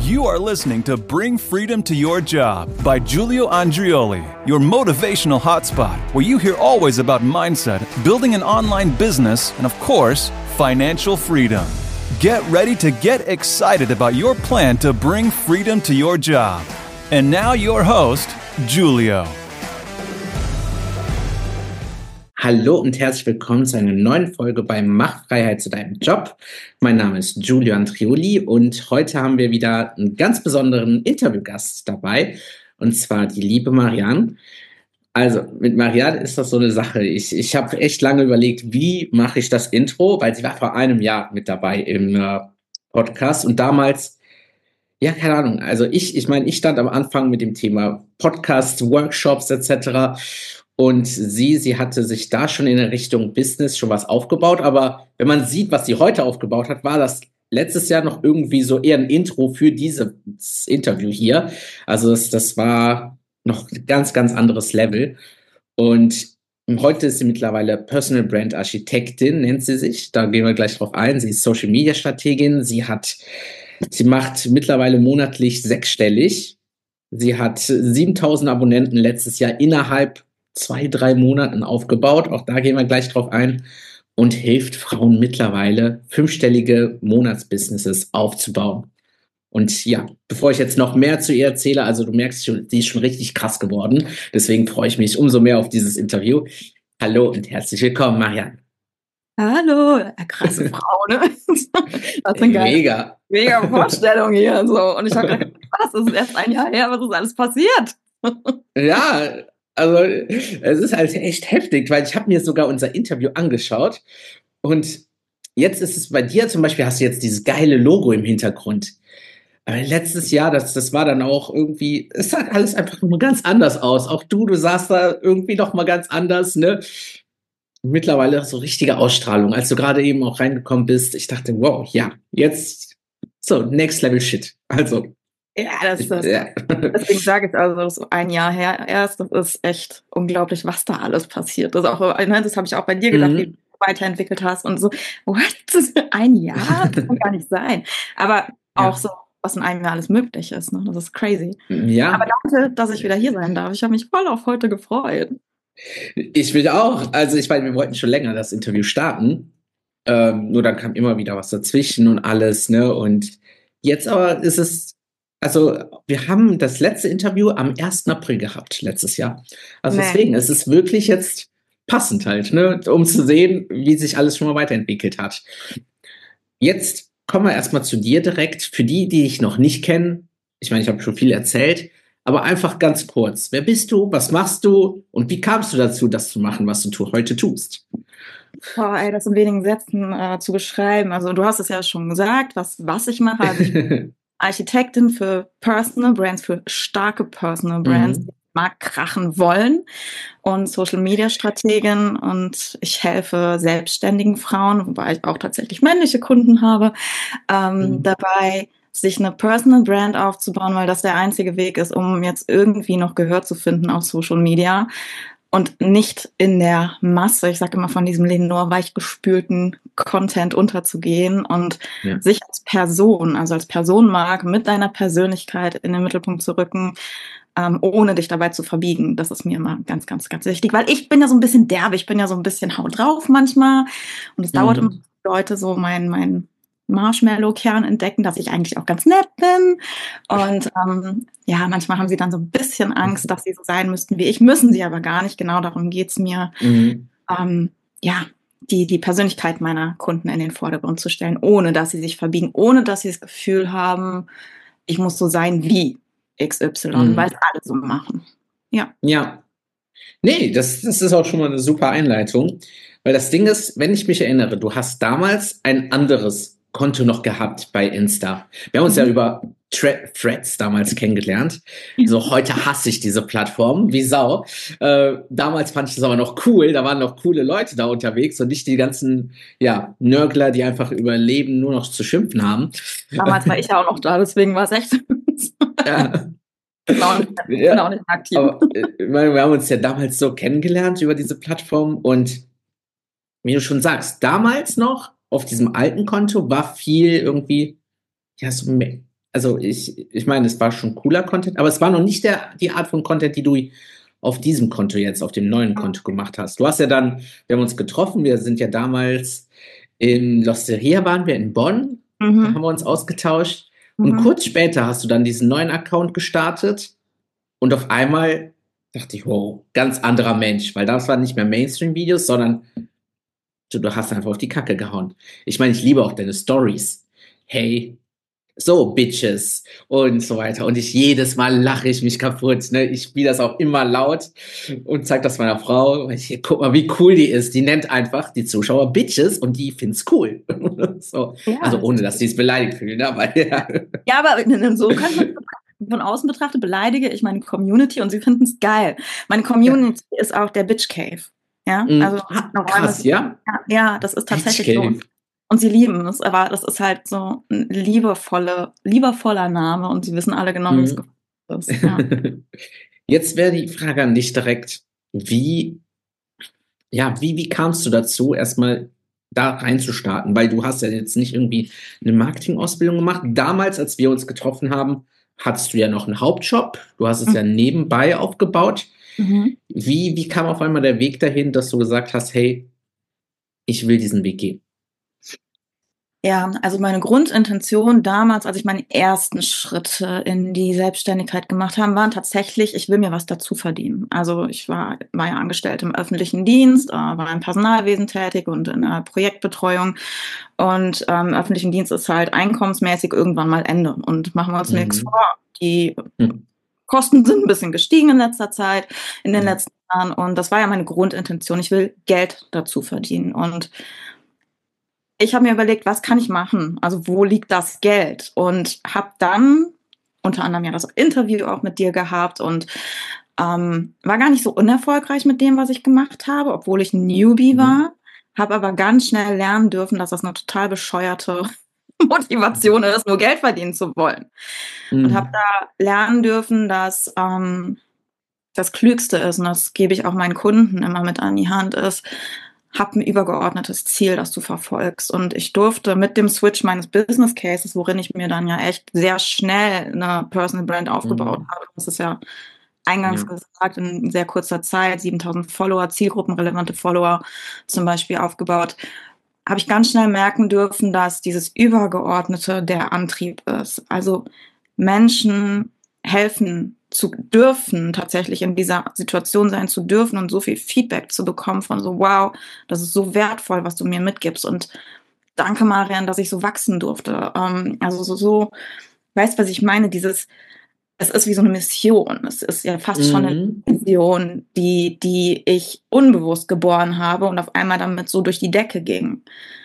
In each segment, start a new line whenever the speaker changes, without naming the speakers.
You are listening to Bring Freedom to Your Job by Giulio Andreoli, your motivational hotspot, where you hear always about mindset, building an online business, and of course, financial freedom. Get ready to get excited about your plan to bring freedom to your job. And now your host, Giulio.
Hallo und herzlich willkommen zu einer neuen Folge bei Mach Freiheit zu deinem Job. Mein Name ist Giulio Andreoli und heute haben wir wieder einen ganz besonderen Interviewgast dabei, und zwar die liebe Marianne. Also mit Marianne ist das so eine Sache. Ich habe echt lange überlegt, wie mache ich das Intro, weil sie war vor einem Jahr mit dabei im Podcast und damals, ja, keine Ahnung, also ich meine, ich stand am Anfang mit dem Thema Podcast, Workshops etc. Und sie hatte sich da schon in der Richtung Business schon was aufgebaut. Aber wenn man sieht, was sie heute aufgebaut hat, war das letztes Jahr noch irgendwie so eher ein Intro für dieses Interview hier. Also das war noch ein ganz, ganz anderes Level. Und heute ist sie mittlerweile Personal Brand Architektin, nennt sie sich. Da gehen wir gleich drauf ein. Sie ist Social Media Strategin. Sie macht mittlerweile monatlich sechsstellig. Sie hat 7.000 Abonnenten letztes Jahr innerhalb 2-3 Monaten aufgebaut. Auch da gehen wir gleich drauf ein. Und hilft Frauen mittlerweile, 5-stellige Monatsbusinesses aufzubauen. Und ja, bevor ich jetzt noch mehr zu ihr erzähle, also du merkst schon, sie ist schon richtig krass geworden. Deswegen freue ich mich umso mehr auf dieses Interview. Hallo und herzlich willkommen, Marianne.
Hallo, krasse Frau, ne? Das ist eine mega Vorstellung hier. So. Und ich habe gedacht, was, das ist erst ein Jahr her, was ist alles passiert?
Ja, also es ist halt echt heftig, weil ich habe mir sogar unser Interview angeschaut und jetzt ist es bei dir zum Beispiel, hast du jetzt dieses geile Logo im Hintergrund. Aber letztes Jahr, das war dann auch irgendwie, es sah alles einfach nur ganz anders aus. Auch du sahst da irgendwie noch mal ganz anders, ne? Mittlerweile so richtige Ausstrahlung. Als du gerade eben auch reingekommen bist, ich dachte, wow, ja, jetzt so, next level shit. Also
ja, deswegen sage ich also, das ist ein Jahr her erst, das ist echt unglaublich, was da alles passiert. Das habe ich auch bei dir gedacht, wie du weiterentwickelt hast und so, what, das ist ein Jahr? Das kann gar nicht sein. Aber auch so, was in einem Jahr alles möglich ist, ne? Das ist crazy.
Ja.
Aber danke, dass ich wieder hier sein darf. Ich habe mich voll auf heute gefreut.
Ich will auch. Also ich meine, wir wollten schon länger das Interview starten. Nur dann kam immer wieder was dazwischen und alles, ne? Und jetzt aber ist es, also wir haben das letzte Interview am 1. April gehabt, letztes Jahr. Also deswegen, es ist wirklich jetzt passend halt, ne? Um zu sehen, wie sich alles schon mal weiterentwickelt hat. Jetzt kommen wir erstmal zu dir direkt. Für die dich noch nicht kennen, ich meine, ich habe schon viel erzählt, aber einfach ganz kurz. Wer bist du, was machst du und wie kamst du dazu, das zu machen, was du heute tust?
Boah, ey, das in wenigen Sätzen zu beschreiben. Also du hast es ja schon gesagt, was ich mache. Also ich bin Architektin für Personal Brands, für starke Personal Brands, die Markt krachen wollen, und Social Media Strategin, und ich helfe selbstständigen Frauen, wobei ich auch tatsächlich männliche Kunden habe, dabei, sich eine Personal Brand aufzubauen, weil das der einzige Weg ist, um jetzt irgendwie noch Gehör zu finden auf Social Media und nicht in der Masse, ich sage immer von diesem nur weichgespülten Content unterzugehen und sich als Person, also als Personenmarke mit deiner Persönlichkeit in den Mittelpunkt zu rücken, ohne dich dabei zu verbiegen. Das ist mir immer ganz, ganz, ganz wichtig, weil ich bin ja so ein bisschen derbe, ich bin ja so ein bisschen haut drauf manchmal und es dauert immer, Leute so mein Marshmallow-Kern entdecken, dass ich eigentlich auch ganz nett bin. Und manchmal haben sie dann so ein bisschen Angst, dass sie so sein müssten wie ich. Müssen sie aber gar nicht. Genau darum geht's mir. Die Persönlichkeit meiner Kunden in den Vordergrund zu stellen, ohne dass sie sich verbiegen, ohne dass sie das Gefühl haben, ich muss so sein wie XY, weil es alle so machen. Ja.
Ja. Nee, das ist auch schon mal eine super Einleitung. Weil das Ding ist, wenn ich mich erinnere, du hast damals ein anderes Konto noch gehabt bei Insta. Wir haben uns ja über Threads damals kennengelernt. So, heute hasse ich diese Plattform, wie Sau. Damals fand ich das aber noch cool, da waren noch coole Leute da unterwegs und nicht die ganzen, Nörgler, die einfach über Leben nur noch zu schimpfen haben.
Damals war ich ja auch noch da, deswegen war es echt bin auch nicht aktiv.
Aber, wir haben uns ja damals so kennengelernt über diese Plattform und wie du schon sagst, damals noch auf diesem alten Konto war viel irgendwie, so also ich meine, es war schon cooler Content, aber es war noch nicht die Art von Content, die du auf diesem Konto jetzt, auf dem neuen Konto gemacht hast. Du hast ja dann, wir haben uns getroffen, wir sind ja damals in L'Osteria waren wir in Bonn, da haben wir uns ausgetauscht und kurz später hast du dann diesen neuen Account gestartet und auf einmal dachte ich, wow, ganz anderer Mensch, weil das waren nicht mehr Mainstream-Videos, sondern du hast einfach auf die Kacke gehauen. Ich meine, ich liebe auch deine Stories. Hey, so, Bitches und so weiter. Und jedes Mal lache ich mich kaputt. Ne? Ich spiele das auch immer laut und zeige das meiner Frau. Guck mal, wie cool die ist. Die nennt einfach die Zuschauer Bitches und die find's cool. So. Ja, also ohne, dass sie es beleidigt fühlen. Ne? Aber, ja.
Ja, aber so kann man von außen betrachtet beleidige ich meine Community und sie finden es geil. Meine Community ist auch der Bitch Cave. Ja, also
krass, ja?
Ja, das ist tatsächlich so. Und sie lieben es, aber das ist halt so ein liebevoller Name und sie wissen alle genau, wie es gefunden ist. Ja.
Jetzt wäre die Frage an dich direkt, wie kamst du dazu, erstmal da reinzustarten? Weil du hast ja jetzt nicht irgendwie eine Marketingausbildung gemacht. Damals, als wir uns getroffen haben, hattest du ja noch einen Hauptjob. Du hast es ja nebenbei aufgebaut. Wie kam auf einmal der Weg dahin, dass du gesagt hast, hey, ich will diesen Weg gehen?
Ja, also meine Grundintention damals, als ich meine ersten Schritte in die Selbstständigkeit gemacht habe, waren tatsächlich, ich will mir was dazu verdienen. Also ich war ja angestellt im öffentlichen Dienst, war im Personalwesen tätig und in der Projektbetreuung. Und im öffentlichen Dienst ist halt einkommensmäßig irgendwann mal Ende. Und machen wir uns nichts vor, die Kosten sind ein bisschen gestiegen in letzter Zeit, in den letzten Jahren. Und das war ja meine Grundintention. Ich will Geld dazu verdienen. Und ich habe mir überlegt, was kann ich machen? Also wo liegt das Geld? Und habe dann unter anderem ja das Interview auch mit dir gehabt und war gar nicht so unerfolgreich mit dem, was ich gemacht habe, obwohl ich ein Newbie war. Habe aber ganz schnell lernen dürfen, dass das eine total bescheuerte Motivation ist, nur Geld verdienen zu wollen. Und habe da lernen dürfen, dass das Klügste ist, und das gebe ich auch meinen Kunden immer mit an die Hand, ist, hab ein übergeordnetes Ziel, das du verfolgst. Und ich durfte mit dem Switch meines Business Cases, worin ich mir dann ja echt sehr schnell eine Personal Brand aufgebaut habe, das ist ja eingangs gesagt, in sehr kurzer Zeit, 7.000 Follower, zielgruppenrelevante Follower zum Beispiel aufgebaut, habe ich ganz schnell merken dürfen, dass dieses Übergeordnete der Antrieb ist. Also Menschen helfen zu dürfen, tatsächlich in dieser Situation sein zu dürfen und so viel Feedback zu bekommen von so, wow, das ist so wertvoll, was du mir mitgibst und danke, Marian, dass ich so wachsen durfte. Also so, weißt, was ich meine, es ist wie so eine Mission. Es ist ja fast schon eine Vision, die ich unbewusst geboren habe und auf einmal damit so durch die Decke ging.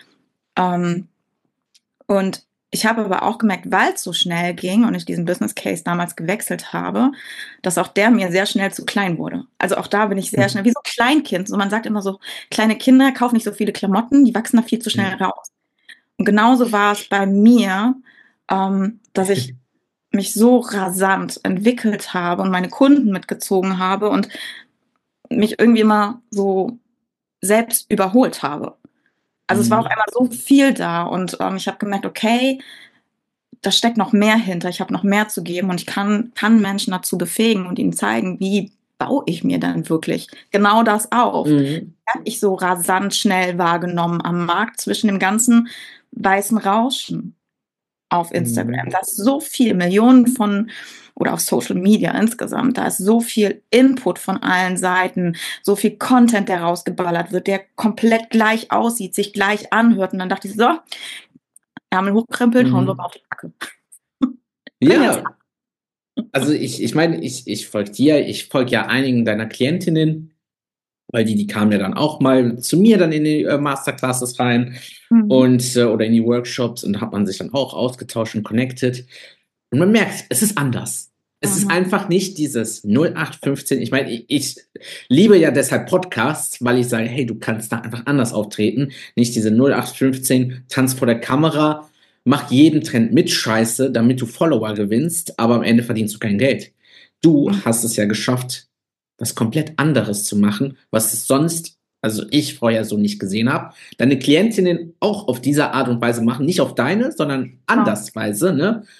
Und ich habe aber auch gemerkt, weil es so schnell ging und ich diesen Business Case damals gewechselt habe, dass auch der mir sehr schnell zu klein wurde. Also auch da bin ich sehr schnell, wie so ein Kleinkind. So, man sagt immer so, kleine Kinder kaufen nicht so viele Klamotten, die wachsen da viel zu schnell raus. Und genauso war es bei mir, dass ich mich so rasant entwickelt habe und meine Kunden mitgezogen habe und mich irgendwie immer so selbst überholt habe. Also es war auf einmal so viel da und ich habe gemerkt, okay, da steckt noch mehr hinter, ich habe noch mehr zu geben und ich kann Menschen dazu befähigen und ihnen zeigen, wie baue ich mir dann wirklich genau das auf. Habe ich so rasant schnell wahrgenommen am Markt zwischen dem ganzen weißen Rauschen auf Instagram. Da ist so viel, Millionen von, oder auf Social Media insgesamt, da ist so viel Input von allen Seiten, so viel Content, der rausgeballert wird, der komplett gleich aussieht, sich gleich anhört. Und dann dachte ich so, Ärmel hochkrempeln, hauen wir mal auf die Kacke.
Ja, also ich meine, ich folge dir, ich folge ja einigen deiner Klientinnen, weil die kamen ja dann auch mal zu mir dann in die Masterclasses rein und oder in die Workshops und hat man sich dann auch ausgetauscht und connected. Und man merkt, es ist anders. Es ist einfach nicht dieses 0815. Ich meine, ich liebe ja deshalb Podcasts, weil ich sage, hey, du kannst da einfach anders auftreten. Nicht diese 0815, Tanz vor der Kamera, mach jeden Trend mit Scheiße, damit du Follower gewinnst, aber am Ende verdienst du kein Geld. Du hast es ja geschafft, was komplett anderes zu machen, was es sonst, also ich vorher so nicht gesehen habe. Deine Klientinnen auch auf diese Art und Weise machen, nicht auf deine, sondern andersweise, ne? Ja.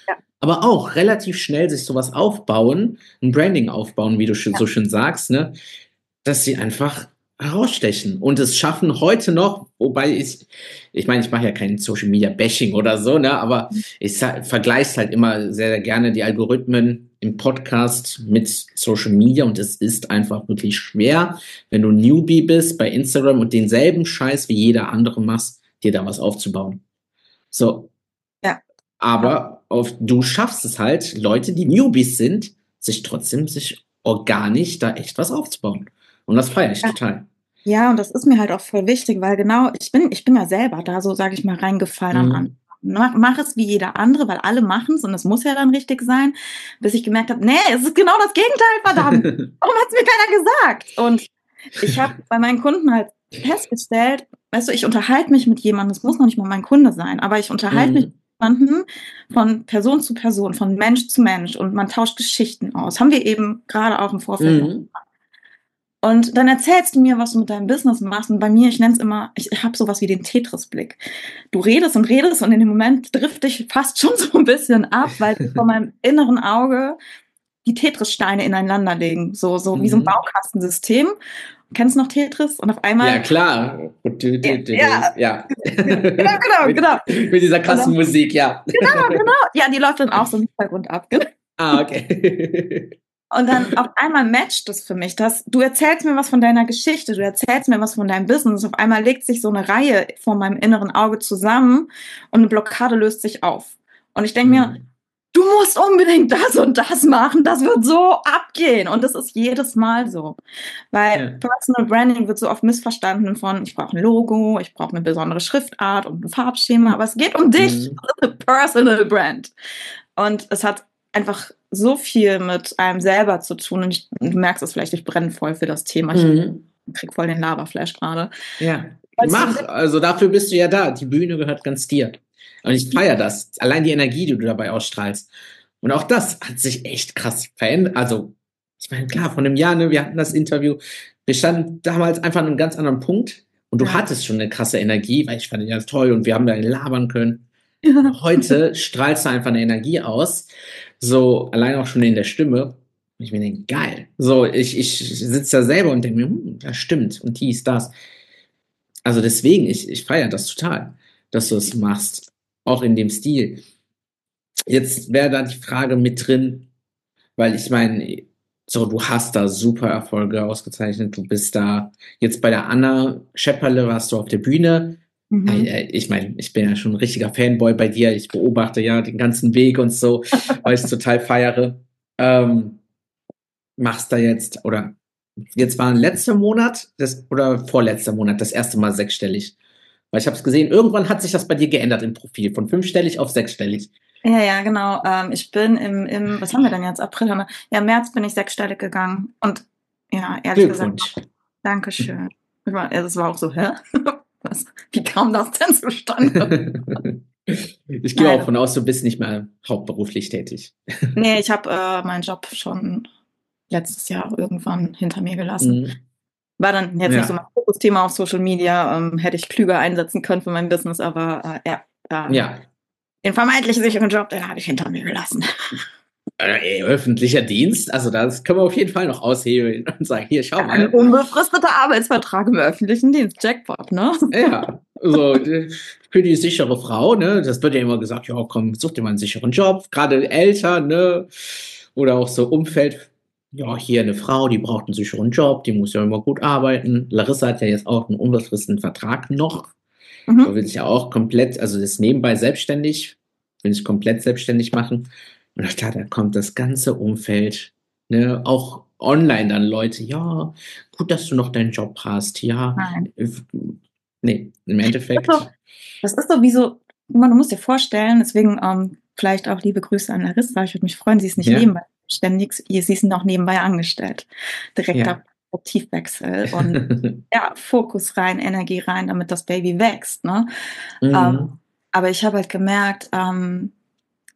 aber auch relativ schnell sich sowas aufbauen, ein Branding aufbauen, wie du so schön sagst, ne, dass sie einfach herausstechen und es schaffen heute noch, wobei ich meine, ich mache ja kein Social Media Bashing oder so, ne, aber ich vergleiche halt immer sehr, sehr gerne die Algorithmen im Podcast mit Social Media und es ist einfach wirklich schwer, wenn du Newbie bist bei Instagram und denselben Scheiß wie jeder andere machst, dir da was aufzubauen. So.
Ja.
Aber du schaffst es halt, Leute, die Newbies sind, sich organisch da echt was aufzubauen. Und das feiere ich total.
Ja, und das ist mir halt auch voll wichtig, weil genau, ich bin ja selber da so, sage ich mal, reingefallen am Anfang. Mach es wie jeder andere, weil alle machen es und es muss ja dann richtig sein, bis ich gemerkt habe, nee, es ist genau das Gegenteil, verdammt. Warum hat es mir keiner gesagt? Und ich habe bei meinen Kunden halt festgestellt, weißt du, ich unterhalte mich mit jemandem, das muss noch nicht mal mein Kunde sein, aber ich unterhalte mich mit jemandem von Person zu Person, von Mensch zu Mensch und man tauscht Geschichten aus. Haben wir eben gerade auch im Vorfeld. Und dann erzählst du mir, was du mit deinem Business machst. Und bei mir, ich nenne es immer, ich habe sowas wie den Tetris-Blick. Du redest und in dem Moment drifte ich fast schon so ein bisschen ab, weil vor meinem inneren Auge die Tetris-Steine ineinander legen. So wie so ein Baukastensystem. Kennst du noch Tetris? Und auf einmal...
Ja, klar.
Ja. Genau.
Mit dieser krassen Musik, ja.
Genau. Ja, die läuft dann auch so im Hintergrund ab.
Ah, okay.
Und dann auf einmal matcht es für mich, dass du erzählst mir was von deiner Geschichte, du erzählst mir was von deinem Business. Auf einmal legt sich so eine Reihe vor meinem inneren Auge zusammen und eine Blockade löst sich auf. Und ich denke mir, du musst unbedingt das und das machen, das wird so abgehen. Und das ist jedes Mal so. Weil Personal Branding wird so oft missverstanden von, ich brauche ein Logo, ich brauche eine besondere Schriftart und ein Farbschema, aber es geht um dich, das ist eine Personal Brand. Und es hat einfach so viel mit einem selber zu tun und du merkst es vielleicht, ich brenne voll für das Thema. Ich krieg voll den Laberflash gerade.
Ja, also dafür bist du ja da. Die Bühne gehört ganz dir. Und ich feiere das. Allein die Energie, die du dabei ausstrahlst. Und auch das hat sich echt krass verändert. Also, ich meine, klar, vor einem Jahr, ne, wir hatten das Interview, wir standen damals einfach an einem ganz anderen Punkt und du hattest schon eine krasse Energie, weil ich fand das toll und wir haben da labern können. Heute strahlst du einfach eine Energie aus, so allein auch schon in der Stimme. Und ich mir denke, geil. So, ich sitze da selber und denke mir, das stimmt und dies, das. Also deswegen, ich feiere das total, dass du es machst, auch in dem Stil. Jetzt wäre da die Frage mit drin, weil ich meine, so, du hast da super Erfolge ausgezeichnet. Du bist da jetzt bei der Anna Schepperle, warst du auf der Bühne. Ich meine, ich bin ja schon ein richtiger Fanboy bei dir. Ich beobachte ja den ganzen Weg und so, weil ich es total feiere. Machst da jetzt, oder jetzt war letzter Monat oder vorletzter Monat das erste Mal sechsstellig. Weil ich habe es gesehen, irgendwann hat sich das bei dir geändert im Profil, von 5-stellig auf 6-stellig.
Ja, genau. Ich bin im was haben wir denn jetzt? April haben wir. Ja, im März bin ich 6-stellig gegangen. Und ja, ehrlich gesagt, Dankeschön. Es war auch so, hä? Wie kam das denn zustande?
Ich gehe auch von aus, du bist nicht mehr hauptberuflich tätig.
Nee, ich habe meinen Job schon letztes Jahr irgendwann hinter mir gelassen. War dann jetzt nicht so mein Fokusthema auf Social Media, hätte ich klüger einsetzen können für mein Business, aber den vermeintlich sicheren Job, den habe ich hinter mir gelassen.
Öffentlicher Dienst, also das können wir auf jeden Fall noch aushebeln und sagen, hier, schau mal.
Ein unbefristeter Arbeitsvertrag im öffentlichen Dienst, Jackpot, ne?
Ja, so für die sichere Frau, ne, das wird ja immer gesagt, ja komm, such dir mal einen sicheren Job, gerade Eltern, ne, oder auch so Umfeld, ja, hier eine Frau, die braucht einen sicheren Job, die muss ja immer gut arbeiten. Larissa hat ja jetzt auch einen unbefristeten Vertrag noch, so will ich ja auch komplett, also das nebenbei selbstständig, will ich komplett selbstständig machen. Und klar, da kommt das ganze Umfeld, ne, auch online dann Leute, ja, gut, dass du noch deinen Job hast, ja.
Nein.
Nee, im Endeffekt.
Das ist so wie so, du musst dir vorstellen, deswegen vielleicht auch liebe Grüße an Larissa, ich würde mich freuen, sie ist nicht nebenbei ständig, sie ist noch nebenbei angestellt. Direkter Perspektivwechsel und Fokus rein, Energie rein, damit das Baby wächst, ne? Aber ich habe halt gemerkt,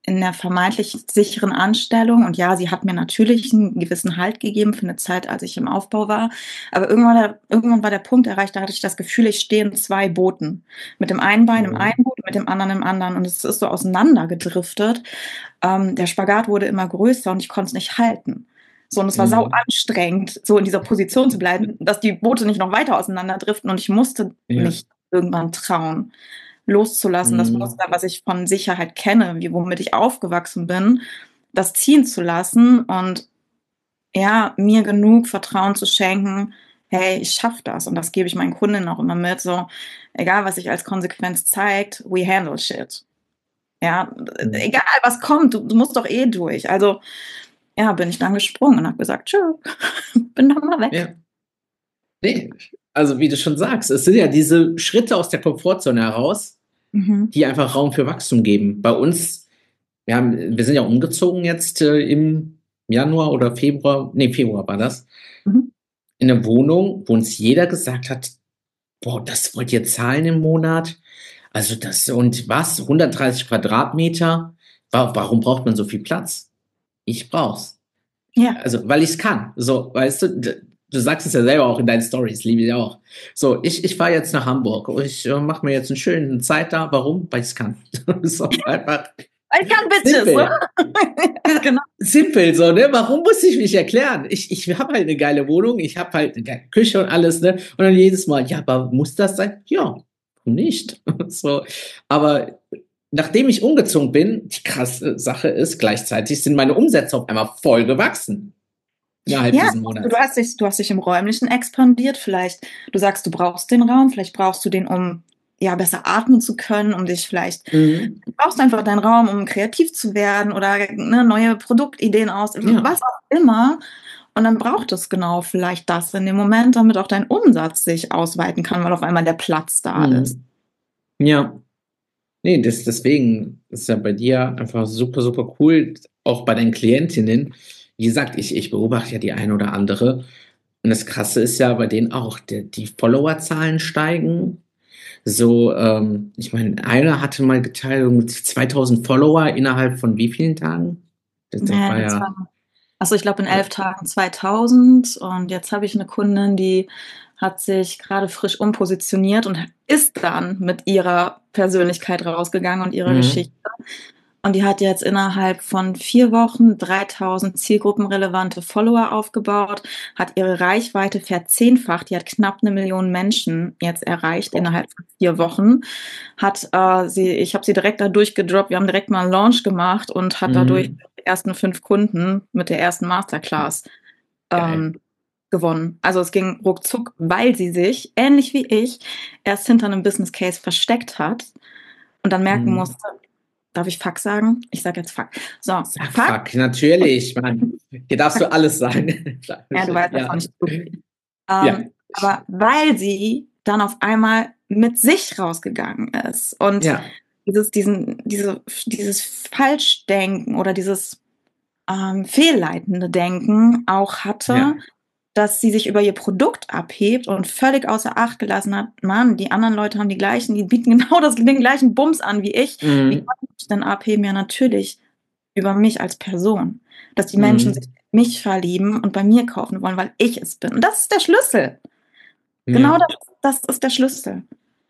in der vermeintlich sicheren Anstellung. Und ja, sie hat mir natürlich einen gewissen Halt gegeben für eine Zeit, als ich im Aufbau war. Aber irgendwann war der Punkt erreicht, da hatte ich das Gefühl, ich stehe in zwei Booten. Mit dem einen Bein im einen Boot, mit dem anderen im anderen. Und es ist so auseinandergedriftet. Der Spagat wurde immer größer und ich konnte es nicht halten. So, und es war sau anstrengend, so in dieser Position zu bleiben, dass die Boote nicht noch weiter auseinanderdriften. Und ich musste mich irgendwann trauen, loszulassen, das Muster, was ich von Sicherheit kenne, womit ich aufgewachsen bin, das ziehen zu lassen und ja, mir genug Vertrauen zu schenken, hey, ich schaffe das. Und das gebe ich meinen Kundinnen auch immer mit, so, egal was sich als Konsequenz zeigt, we handle shit. Ja, egal was kommt, du musst doch eh durch. Also, ja, bin ich dann gesprungen und habe gesagt, tschö, bin doch mal weg.
Ja. Nee, also wie du schon sagst, es sind ja diese Schritte aus der Komfortzone heraus, die einfach Raum für Wachstum geben. Bei uns, wir sind ja umgezogen jetzt im Januar oder Februar war das, in eine Wohnung, wo uns jeder gesagt hat, boah, das wollt ihr zahlen im Monat? Also das, und was, 130 Quadratmeter? Warum braucht man so viel Platz? Ich brauch's.
Ja.
Also, weil ich es kann. So, weißt du sagst es ja selber auch in deinen Stories, liebe ich auch. So, ich fahre jetzt nach Hamburg und ich mache mir jetzt einen schönen Zeit da. Warum? Weil ich es kann. So einfach.
Ich kann Bitches, ne?
Genau. Simpel, so, ne? Warum muss ich mich erklären? Ich habe halt eine geile Wohnung, ich habe halt eine geile Küche und alles, ne? Und dann jedes Mal, ja, aber muss das sein? Ja, nicht. So, aber nachdem ich umgezogen bin, die krasse Sache ist, gleichzeitig sind meine Umsätze auf einmal voll gewachsen.
Diesen Monat. Du hast dich im Räumlichen expandiert. Vielleicht, du sagst, du brauchst den Raum, vielleicht brauchst du den, um ja besser atmen zu können, um dich vielleicht, du brauchst einfach deinen Raum, um kreativ zu werden oder neue Produktideen was auch immer. Und dann braucht es genau vielleicht das in dem Moment, damit auch dein Umsatz sich ausweiten kann, weil auf einmal der Platz da ist.
Ja. Nee, deswegen ist ja bei dir einfach super, super cool, auch bei deinen Klientinnen. Wie gesagt, ich beobachte ja die eine oder andere. Und das Krasse ist ja bei denen auch, die Followerzahlen steigen. So, ich meine, einer hatte mal geteilt, 2000 Follower innerhalb von wie vielen Tagen?
Also ich glaube in 11 Tagen 2000 und jetzt habe ich eine Kundin, die hat sich gerade frisch umpositioniert und ist dann mit ihrer Persönlichkeit rausgegangen und ihrer Geschichte. Und die hat jetzt innerhalb von 4 Wochen 3000 zielgruppenrelevante Follower aufgebaut, hat ihre Reichweite verzehnfacht, die hat knapp 1 Million Menschen jetzt erreicht innerhalb von 4 Wochen. Ich habe sie direkt da durchgedroppt, wir haben direkt mal einen Launch gemacht und hat dadurch die ersten 5 Kunden mit der ersten Masterclass gewonnen. Also es ging ruckzuck, weil sie sich, ähnlich wie ich, erst hinter einem Business Case versteckt hat und dann merken musste, darf ich Fuck sagen? Ich sage jetzt Fuck. So,
Fuck, natürlich, Mann. Hier darfst du alles sagen.
Ja, du weißt davon nicht. Aber weil sie dann auf einmal mit sich rausgegangen ist und dieses Falschdenken oder dieses fehlleitende Denken auch hatte, dass sie sich über ihr Produkt abhebt und völlig außer Acht gelassen hat, Mann, die anderen Leute haben die bieten genau den gleichen Bums an wie ich. Wie kann ich denn abheben? Ja, natürlich über mich als Person. Dass die Menschen sich in mich verlieben und bei mir kaufen wollen, weil ich es bin. Und das ist der Schlüssel. Genau das ist der Schlüssel.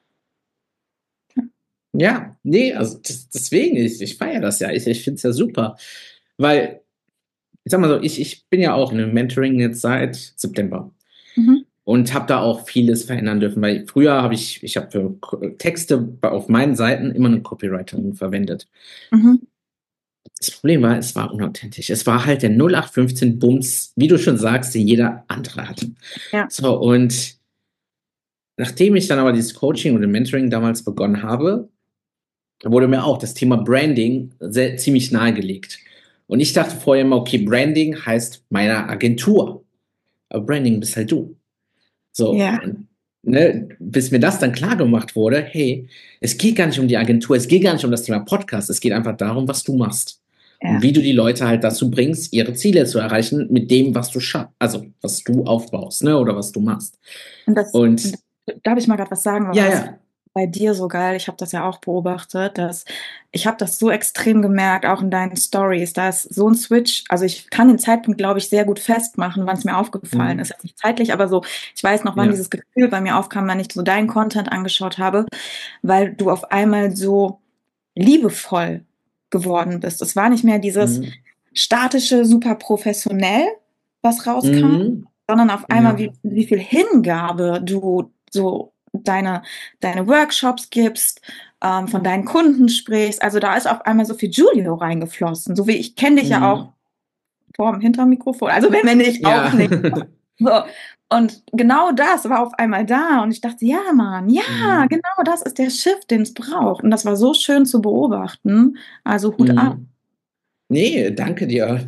Ja, nee, also deswegen, ich feiere das ja. Ich finde es ja super. Weil ich sag mal so, ich bin ja auch in einem Mentoring jetzt seit September und habe da auch vieles verändern dürfen, weil früher habe ich habe für Texte auf meinen Seiten immer eine Copywriterin verwendet. Das Problem war, es war unauthentisch. Es war halt der 0815 Bums, wie du schon sagst, den jeder andere hatte.
Ja.
So, und nachdem ich dann aber dieses Coaching und Mentoring damals begonnen habe, wurde mir auch das Thema Branding ziemlich nahegelegt. Und ich dachte vorher immer, okay, Branding heißt meine Agentur. Aber Branding bist halt du. So, bis mir das dann klar gemacht wurde, hey, es geht gar nicht um die Agentur, es geht gar nicht um das Thema Podcast, es geht einfach darum, was du machst. Und wie du die Leute halt dazu bringst, ihre Ziele zu erreichen mit dem, was du schaffst, also was du aufbaust, ne, oder was du machst.
Und darf ich mal gerade was sagen? bei dir so geil. Ich habe das ja auch beobachtet, dass ich habe das so extrem gemerkt, auch in deinen Stories. Da ist so ein Switch. Also ich kann den Zeitpunkt, glaube ich, sehr gut festmachen, wann es mir aufgefallen ist. Jetzt nicht zeitlich, aber so, ich weiß noch, wann
Ja.
dieses Gefühl bei mir aufkam, wenn ich so deinen Content angeschaut habe, weil du auf einmal so liebevoll geworden bist. Es war nicht mehr dieses
Mhm.
statische, super professionell, was rauskam,
Mhm.
sondern auf einmal,
Ja.
wie viel Hingabe du so deine Workshops gibst, von deinen Kunden sprichst. Also da ist auf einmal so viel Julio reingeflossen. So wie ich kenne dich ja auch
Mhm.
hinterm Mikrofon. Also wenn wir nicht
Ja.
aufnehmen. So. Und genau das war auf einmal da. Und ich dachte, ja, Mann, ja,
Mhm.
genau das ist der Shift, den es braucht. Und das war so schön zu beobachten. Also Hut ab.
Mhm. Nee, danke dir.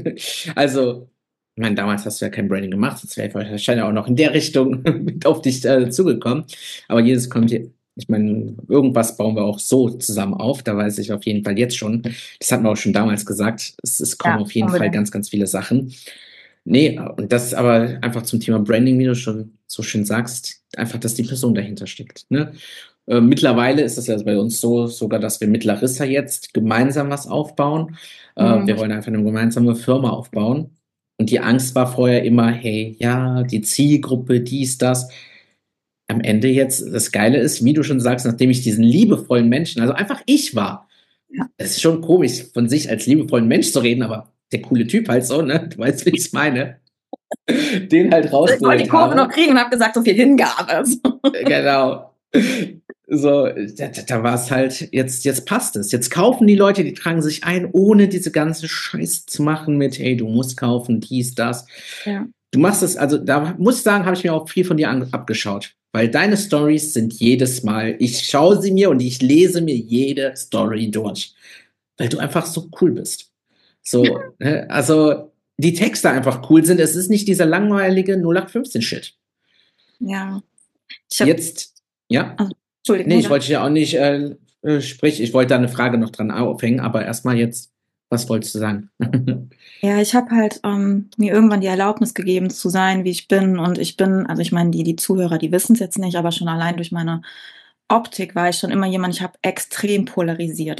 Also, ich meine, damals hast du ja kein Branding gemacht, sonst wäre ich wahrscheinlich auch noch in der Richtung mit auf dich zugekommen. Aber jedes kommt hier, ich meine, irgendwas bauen wir auch so zusammen auf. Da weiß ich auf jeden Fall jetzt schon, das hatten wir auch schon damals gesagt, es kommen
Ja,
auf jeden Fall
unbedingt.
ganz, ganz viele Sachen. Nee, und das ist aber einfach zum Thema Branding, wie du schon so schön sagst, einfach, dass die Person dahinter steckt. Ne? Mittlerweile ist es ja bei uns so, sogar, dass wir mit Larissa jetzt gemeinsam was aufbauen. Wir
Mhm.
wollen einfach eine gemeinsame Firma aufbauen. Und die Angst war vorher immer, hey, ja, die Zielgruppe, dies, das. Am Ende jetzt, das Geile ist, wie du schon sagst, nachdem ich diesen liebevollen Menschen, also einfach ich war,
Ja.
es ist schon komisch, von sich als liebevollen Mensch zu reden, aber der coole Typ halt so, ne? Du weißt, wie ich es meine. Den halt
Ich wollte die
rausgeholt
Kurve noch
habe.
kriegen und habe gesagt, so viel Hingabe.
Genau. So, da war es halt, jetzt passt es. Jetzt kaufen die Leute, die tragen sich ein, ohne diese ganze Scheiß zu machen mit, hey, du musst kaufen, dies, das.
Ja.
Du machst es, also da muss ich sagen, habe ich mir auch viel von dir abgeschaut. Weil deine Stories sind jedes Mal, ich schaue sie mir und ich lese mir jede Story durch. Weil du einfach so cool bist. So, ne? Also die Texte einfach cool sind. Es ist nicht dieser langweilige 0815-Shit.
Ja. Ich habe,
Jetzt, ja?
also, Entschuldigung,
Nee,
nee,
ich wollte dich ja auch nicht, sprich, ich wollte da eine Frage noch dran aufhängen, aber erstmal jetzt, was wolltest du sagen?
ja, ich habe halt mir irgendwann die Erlaubnis gegeben zu sein, wie ich bin. Und ich bin, also ich meine, die Zuhörer, die wissen es jetzt nicht, aber schon allein durch meine Optik war ich schon immer jemand, ich habe extrem polarisiert.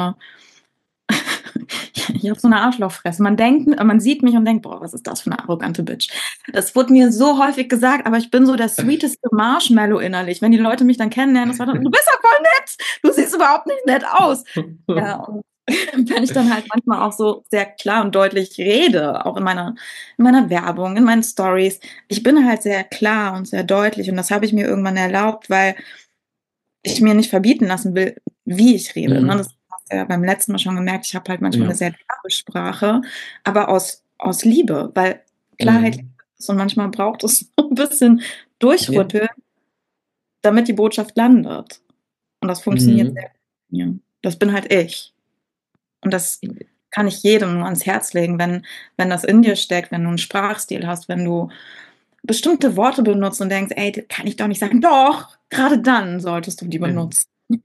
Ich habe so eine Arschlochfresse. Man sieht mich und denkt, boah, was ist das für eine arrogante Bitch. Das wurde mir so häufig gesagt, aber ich bin so der sweeteste Marshmallow innerlich. Wenn die Leute mich dann kennenlernen, das war dann, du bist ja voll nett, du siehst überhaupt nicht nett aus. Ja, und wenn ich dann halt manchmal auch so sehr klar und deutlich rede, auch in meiner Werbung, in meinen Stories, ich bin halt sehr klar und sehr deutlich und das habe ich mir irgendwann erlaubt, weil ich mir nicht verbieten lassen will, wie ich rede. Ne? Das
Mhm.
hast du ja beim letzten Mal schon gemerkt, ich habe halt manchmal eine
Ja.
sehr klare Sprache, aber aus Liebe, weil Klarheit
Mhm.
ist und manchmal braucht es so ein bisschen
Ja.
durchrütteln, damit die Botschaft landet. Und das funktioniert
Mhm.
sehr gut bei mir. Das bin halt ich. Und das kann ich jedem nur ans Herz legen, wenn das in dir steckt, wenn du einen Sprachstil hast, wenn du bestimmte Worte benutzt und denkst, ey, das kann ich doch nicht sagen. Doch, gerade dann solltest du die
Ja.
benutzen.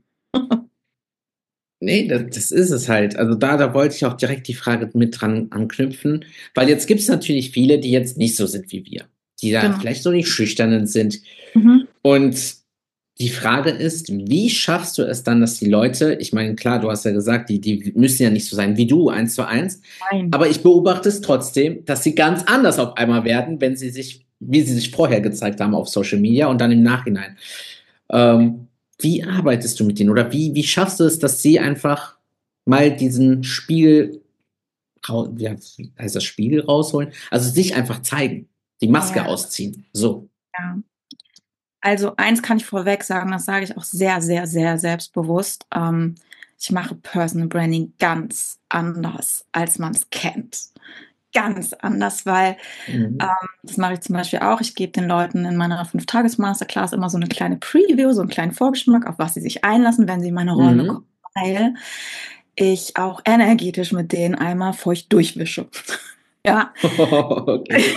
Nee, das ist es halt. Also da wollte ich auch direkt die Frage mit dran anknüpfen, weil jetzt gibt es natürlich viele, die jetzt nicht so sind wie wir, die da
Genau.
vielleicht so die Schüchternen sind.
Mhm.
Und die Frage ist, wie schaffst du es dann, dass die Leute, ich meine, klar, du hast ja gesagt, die müssen ja nicht so sein wie du, 1:1,
Nein.
aber ich beobachte es trotzdem, dass sie ganz anders auf einmal werden, wie sie sich vorher gezeigt haben auf Social Media und dann im Nachhinein. Wie arbeitest du mit denen oder wie schaffst du es, dass sie einfach mal diesen Spiegel, ja, heißt das Spiegel rausholen? Also sich einfach zeigen, die Maske
Ja,
ausziehen. So.
ja. Also eins kann ich vorweg sagen, das sage ich auch sehr, sehr, sehr selbstbewusst. Ich mache Personal Branding ganz anders, als man es kennt. Ganz anders, weil
Mhm.
das mache ich zum Beispiel auch. Ich gebe den Leuten in meiner 5-Tages-Masterclass immer so eine kleine Preview, so einen kleinen Vorgeschmack, auf was sie sich einlassen, wenn sie in meine Räume kommen,
Mhm.
weil ich auch energetisch mit denen einmal feucht durchwische. Ja.
Okay.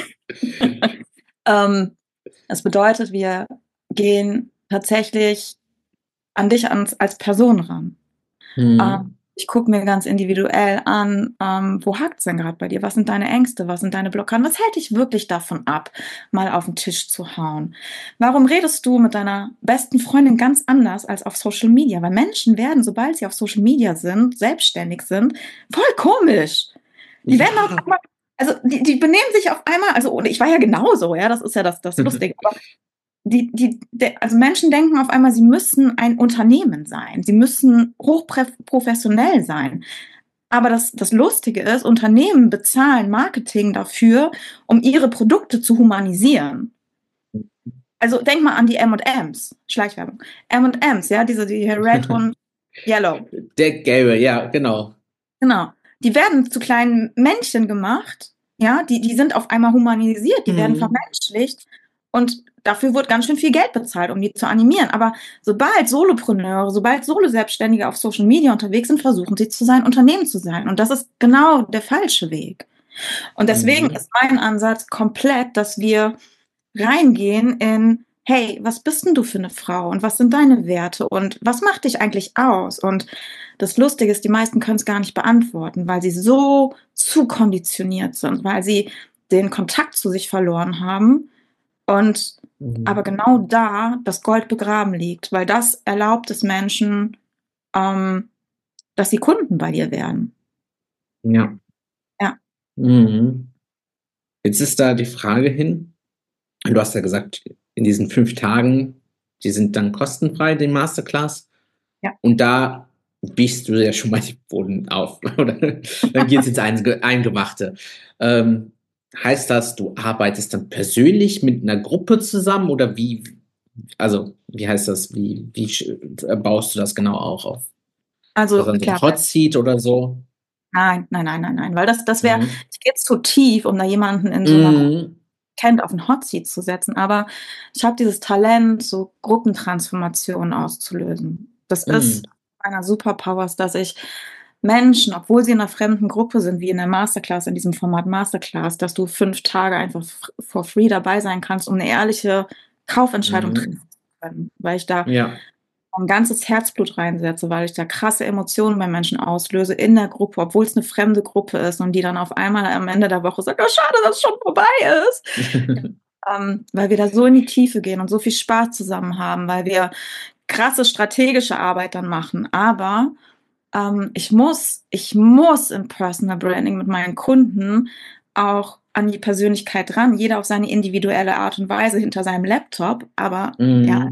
Das bedeutet, wir gehen tatsächlich an dich als Person ran.
Mhm.
Ich gucke mir ganz individuell an, wo hakt's denn gerade bei dir? Was sind deine Ängste? Was sind deine Blockaden? Was hält dich wirklich davon ab, mal auf den Tisch zu hauen? Warum redest du mit deiner besten Freundin ganz anders als auf Social Media? Weil Menschen werden, sobald sie auf Social Media sind, selbstständig sind, voll komisch. Die werden auf einmal, also die benehmen sich auf einmal, also und ich war ja genauso, ja, das ist ja das Lustige, aber also Menschen denken auf einmal, sie müssen ein Unternehmen sein, sie müssen hochprofessionell sein. Aber das Lustige ist, Unternehmen bezahlen Marketing dafür, um ihre Produkte zu humanisieren. Also denk mal an die M&M's, Schleichwerbung. M&M's, ja, die Red und Yellow.
Der gelbe, ja, genau.
Genau. Die werden zu kleinen Männchen gemacht, ja, die sind auf einmal humanisiert, die werden vermenschlicht und dafür wird ganz schön viel Geld bezahlt, um die zu animieren. Aber sobald Solopreneure, sobald Solo-Selbstständige auf Social Media unterwegs sind, versuchen sie zu sein, Unternehmen zu sein. Und das ist genau der falsche Weg. Und deswegen ist mein Ansatz komplett, dass wir reingehen in, hey, was bist denn du für eine Frau und was sind deine Werte und was macht dich eigentlich aus? Und das Lustige ist, die meisten können es gar nicht beantworten, weil sie so zu konditioniert sind, weil sie den Kontakt zu sich verloren haben und aber genau da das Gold begraben liegt, weil das erlaubt es Menschen, dass sie Kunden bei dir werden.
Ja.
Ja.
Jetzt ist da die Frage hin, du hast ja gesagt, in diesen 5 Tagen, die sind dann kostenfrei, die Masterclass.
Ja.
Und da biegst du ja schon mal die Boden auf. Oder? Dann geht es ins Eingemachte. Heißt das, du arbeitest dann persönlich mit einer Gruppe zusammen oder wie heißt das, wie baust du das genau auch auf?
Also
klar. Hot Seat oder so?
Nein, weil das wäre, ich gehe zu tief, um da jemanden in so einer kennt, auf den Hot Seat zu setzen, aber ich habe dieses Talent, so Gruppentransformationen auszulösen. Das ist einer Superpowers, dass ich Menschen, obwohl sie in einer fremden Gruppe sind, wie in der Masterclass, in diesem Format Masterclass, dass du 5 Tage einfach for free dabei sein kannst, um eine ehrliche Kaufentscheidung treffen zu können, weil ich da ein ganzes Herzblut reinsetze, weil ich da krasse Emotionen bei Menschen auslöse in der Gruppe, obwohl es eine fremde Gruppe ist und die dann auf einmal am Ende der Woche sagt, oh schade, dass es schon vorbei ist. Weil wir da so in die Tiefe gehen und so viel Spaß zusammen haben, weil wir krasse strategische Arbeit dann machen, aber ich muss im Personal Branding mit meinen Kunden auch an die Persönlichkeit ran, jeder auf seine individuelle Art und Weise hinter seinem Laptop, aber ja,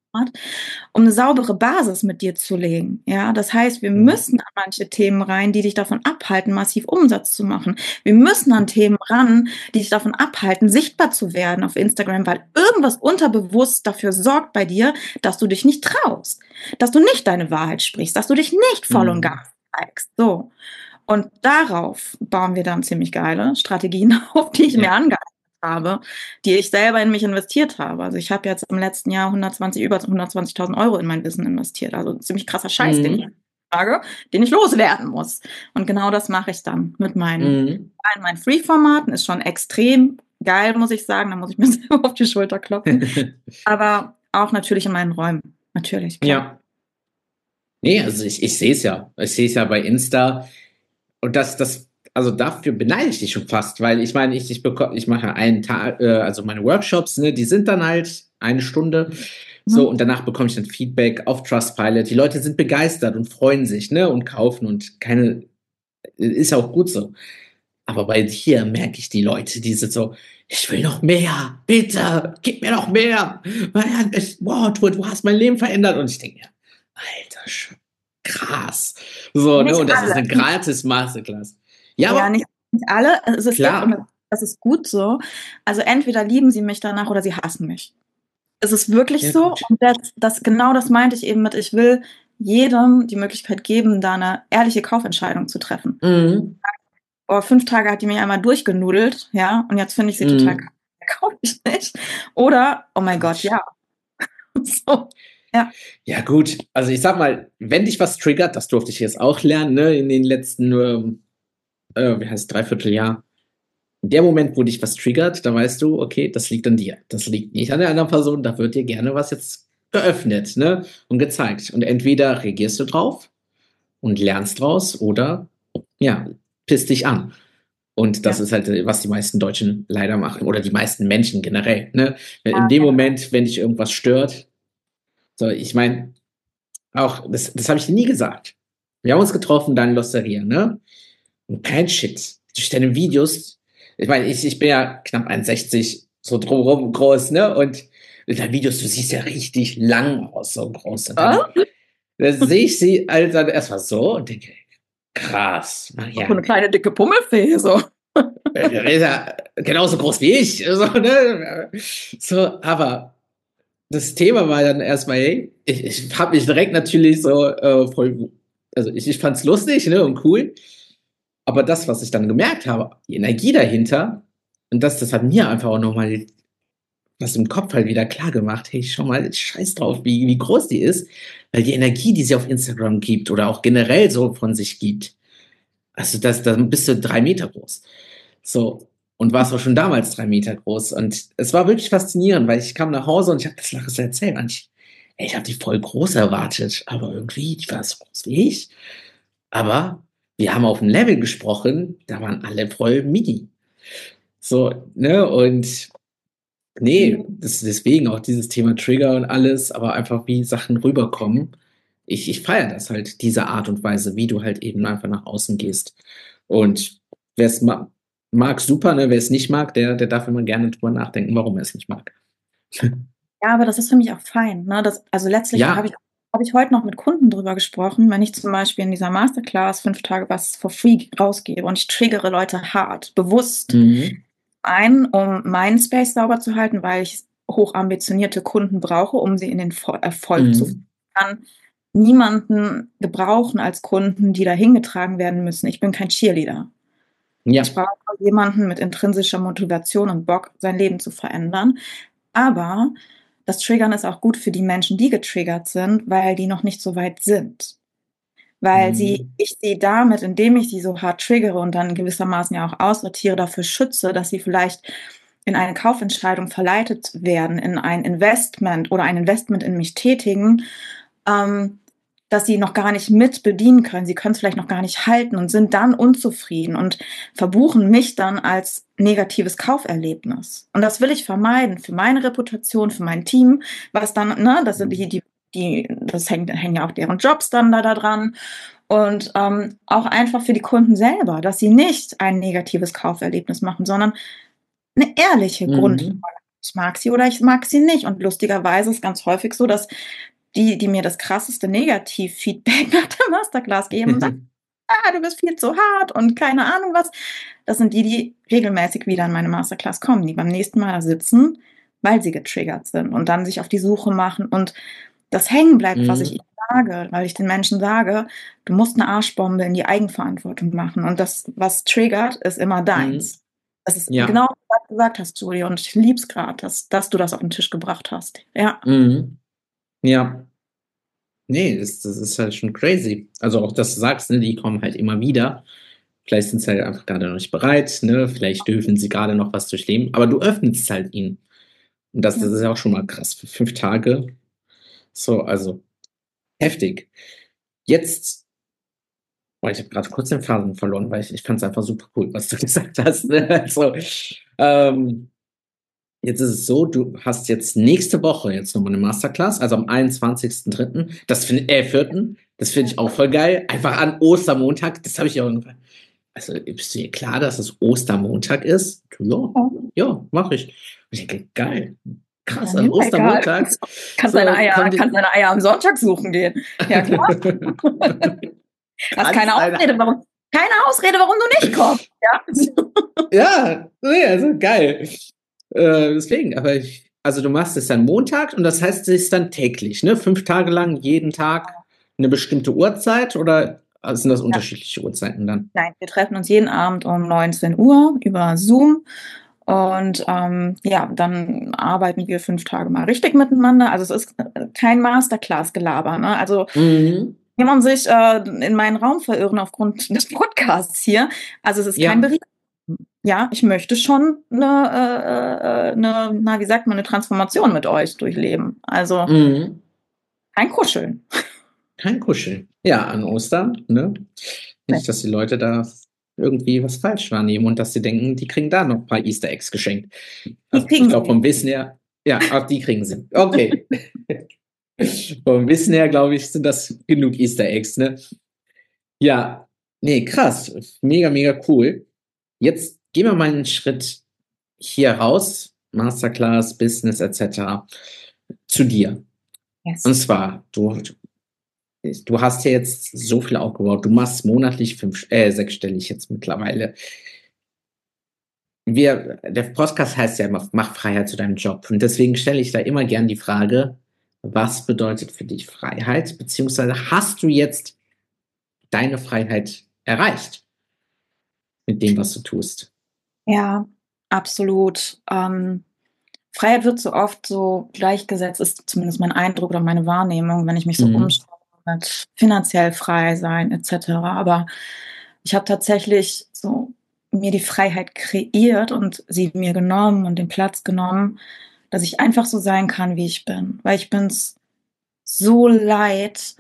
um eine saubere Basis mit dir zu legen. Ja, das heißt, wir müssen an manche Themen rein, die dich davon abhalten, massiv Umsatz zu machen. Wir müssen an Themen ran, die dich davon abhalten, sichtbar zu werden auf Instagram, weil irgendwas unterbewusst dafür sorgt bei dir, dass du dich nicht traust, dass du nicht deine Wahrheit sprichst, dass du dich nicht voll und ganz zeigst. So. Und darauf bauen wir dann ziemlich geile Strategien auf, die ich mir angeeignet habe, die ich selber in mich investiert habe. Also ich habe jetzt im letzten Jahr über 120.000 Euro in mein Wissen investiert. Also ein ziemlich krasser Scheiß, den ich sage, den ich loswerden muss. Und genau das mache ich dann mit meinen Free-Formaten. Ist schon extrem geil, muss ich sagen. Da muss ich mir selber auf die Schulter klopfen. Aber auch natürlich in meinen Räumen. Natürlich, klar.
Ja. Nee, also ich sehe es ja. Ich sehe es ja bei Insta. Und also dafür beneide ich dich schon fast, weil ich meine, ich mache einen Tag, also meine Workshops, ne, die sind dann halt 1 Stunde, so, und danach bekomme ich dann Feedback auf Trustpilot. Die Leute sind begeistert und freuen sich, ne, und kaufen und ist auch gut so. Aber bei dir merke ich die Leute, die sind so, ich will noch mehr, bitte, gib mir noch mehr. Wow, du hast mein Leben verändert. Und ich denke mir, Alter, krass. So, ne, und das ist eine gratis Masterclass. Ja,
nicht alle. Es ist klar. Das ist gut so. Also entweder lieben sie mich danach oder sie hassen mich. Es ist wirklich so. Gut. Und genau das meinte ich eben mit, ich will jedem die Möglichkeit geben, da eine ehrliche Kaufentscheidung zu treffen. Vor 5 Tage hat die mich einmal durchgenudelt, ja, und jetzt finde ich sie total kacke. Kaufe ich nicht. Oder, oh mein Gott, ja. So. Ja.
Ja, gut. Also ich sag mal, wenn dich was triggert, das durfte ich jetzt auch lernen, ne, in den letzten Dreivierteljahr. In dem Moment, wo dich was triggert, da weißt du, okay, das liegt an dir. Das liegt nicht an der anderen Person, da wird dir gerne was jetzt geöffnet, ne, und gezeigt. Und entweder reagierst du drauf und lernst draus oder, ja, pisst dich an. Und das ist halt, was die meisten Deutschen leider machen oder die meisten Menschen generell. Ne? In dem Moment, wenn dich irgendwas stört, so, ich meine, auch, das habe ich dir nie gesagt. Wir haben uns getroffen, dann Losteria, ne? Und kein Shit. Durch deine Videos, ich meine, ich bin ja knapp 1,60 so drumherum groß, ne? Und in deinen Videos, du siehst ja richtig lang aus, so groß. Und dann sehe ich sie also erstmal so und denke, krass.
Ja. So eine kleine dicke Pummelfee, so.
Ist ja genauso groß wie ich. So, ne? So, aber das Thema war dann erstmal, hey, ich habe mich direkt natürlich so voll, also ich fand es lustig, ne, und cool. Aber das, was ich dann gemerkt habe, die Energie dahinter, und das hat mir einfach auch nochmal was im Kopf halt wieder klar gemacht, hey, schau mal, scheiß drauf, wie groß die ist, weil die Energie, die sie auf Instagram gibt oder auch generell so von sich gibt, also dann bist du 3 Meter groß. So, und warst auch schon damals 3 Meter groß. Und es war wirklich faszinierend, weil ich kam nach Hause und ich habe das Larissa erzählt. Und ich habe die voll groß erwartet, aber irgendwie, die war so groß wie ich. Aber wir haben auf dem Level gesprochen, da waren alle voll mini. So, ne, und nee, deswegen auch dieses Thema Trigger und alles, aber einfach wie Sachen rüberkommen. Ich feiere das halt, diese Art und Weise, wie du halt eben einfach nach außen gehst. Und wer es mag, super, ne? Wer es nicht mag, der darf immer gerne drüber nachdenken, warum er es nicht mag.
Ja, aber das ist für mich auch fein. Ne? Also letztlich habe ich heute noch mit Kunden drüber gesprochen, wenn ich zum Beispiel in dieser Masterclass 5 Tage was for free rausgebe und ich triggere Leute hart, bewusst um meinen Space sauber zu halten, weil ich hochambitionierte Kunden brauche, um sie in den Erfolg zu führen. Ich kann niemanden gebrauchen als Kunden, die da hingetragen werden müssen. Ich bin kein Cheerleader. Ja. Ich brauche jemanden mit intrinsischer Motivation und Bock, sein Leben zu verändern. Aber das Triggern ist auch gut für die Menschen, die getriggert sind, weil die noch nicht so weit sind. Weil ich sie damit, indem ich sie so hart triggere und dann gewissermaßen ja auch aussortiere, dafür schütze, dass sie vielleicht in eine Kaufentscheidung verleitet werden, in ein Investment oder ein Investment in mich tätigen, dass sie noch gar nicht mit bedienen können. Sie können es vielleicht noch gar nicht halten und sind dann unzufrieden und verbuchen mich dann als negatives Kauferlebnis. Und das will ich vermeiden für meine Reputation, für mein Team, was dann, ne, das sind das hängen ja auch deren Jobs dann da dran. Und auch einfach für die Kunden selber, dass sie nicht ein negatives Kauferlebnis machen, sondern eine ehrliche Grundlage. Ich mag sie oder ich mag sie nicht. Und lustigerweise ist ganz häufig so, dass die mir das krasseste Negativ-Feedback nach der Masterclass geben und sagen, du bist viel zu hart und keine Ahnung was. Das sind die regelmäßig wieder in meine Masterclass kommen, die beim nächsten Mal da sitzen, weil sie getriggert sind und dann sich auf die Suche machen und das hängen bleibt, was ich ihnen sage, weil ich den Menschen sage, du musst eine Arschbombe in die Eigenverantwortung machen und das, was triggert, ist immer deins. Das ist genau, was du gesagt hast, Julie, und ich lieb's gerade, dass du das auf den Tisch gebracht hast. Ja.
Ja. Nee, das ist halt schon crazy. Also auch, dass du sagst, ne, die kommen halt immer wieder. Vielleicht sind sie halt einfach gerade noch nicht bereit, ne? Vielleicht dürfen sie gerade noch was durchleben, aber du öffnest halt ihnen. Und das ist ja auch schon mal krass. Für 5 Tage. So, also heftig. Jetzt, ich habe gerade kurz den Faden verloren, weil ich fand es einfach super cool, was du gesagt hast. Ne? Also, jetzt ist es so, du hast jetzt nächste Woche jetzt nochmal eine Masterclass, also am 21.03. 4. Das finde ich auch voll geil. Einfach an Ostermontag, das habe ich auch. Also, bist du dir klar, dass es Ostermontag ist? Ja, mache ich. Und ich denke, geil. Krass, an Ostermontag.
Kannst deine Eier am Sonntag suchen gehen. Ja, klar. Hast keine Ausrede, warum du nicht kommst.
Ja, also geil. Deswegen, aber also du machst es dann Montag und das heißt, es ist dann täglich, ne? 5 Tage lang, jeden Tag eine bestimmte Uhrzeit oder sind das unterschiedliche Uhrzeiten dann?
Nein, wir treffen uns jeden Abend um 19 Uhr über Zoom und dann arbeiten wir 5 Tage mal richtig miteinander. Also es ist kein Masterclass-Gelaber, ne? Also jemand sich in meinen Raum verirren aufgrund des Podcasts hier. Also es ist kein Bericht. Ja, ich möchte schon eine Transformation mit euch durchleben. Also kein Kuscheln.
Kein Kuscheln. Ja, an Ostern, ne?
Nee.
Nicht, dass die Leute da irgendwie was falsch wahrnehmen und dass sie denken, die kriegen da noch ein paar Easter Eggs geschenkt.
Die
Also ich
kriegen
glaube,
sie.
vom Wissen her, ja, auch die kriegen sie. Okay. Vom Wissen her, glaube ich, sind das genug Easter Eggs, ne? Ja, nee, krass. Mega, mega cool. Jetzt gehen wir mal einen Schritt hier raus, Masterclass, Business etc. zu dir. Und
Yes.
zwar, du hast ja jetzt so viel aufgebaut. Du machst monatlich sechsstellig jetzt mittlerweile. Der Podcast heißt ja immer, mach Freiheit zu deinem Job. Und deswegen stelle ich da immer gern die Frage, was bedeutet für dich Freiheit? Beziehungsweise hast du jetzt deine Freiheit erreicht mit dem, was du tust?
Ja, absolut. Freiheit wird so oft so gleichgesetzt, ist zumindest mein Eindruck oder meine Wahrnehmung, wenn ich mich so
Mhm.
umschaue mit finanziell frei sein etc. Aber ich habe tatsächlich so mir die Freiheit kreiert und sie mir genommen und den Platz genommen, dass ich einfach so sein kann, wie ich bin. Weil ich bin es so leid,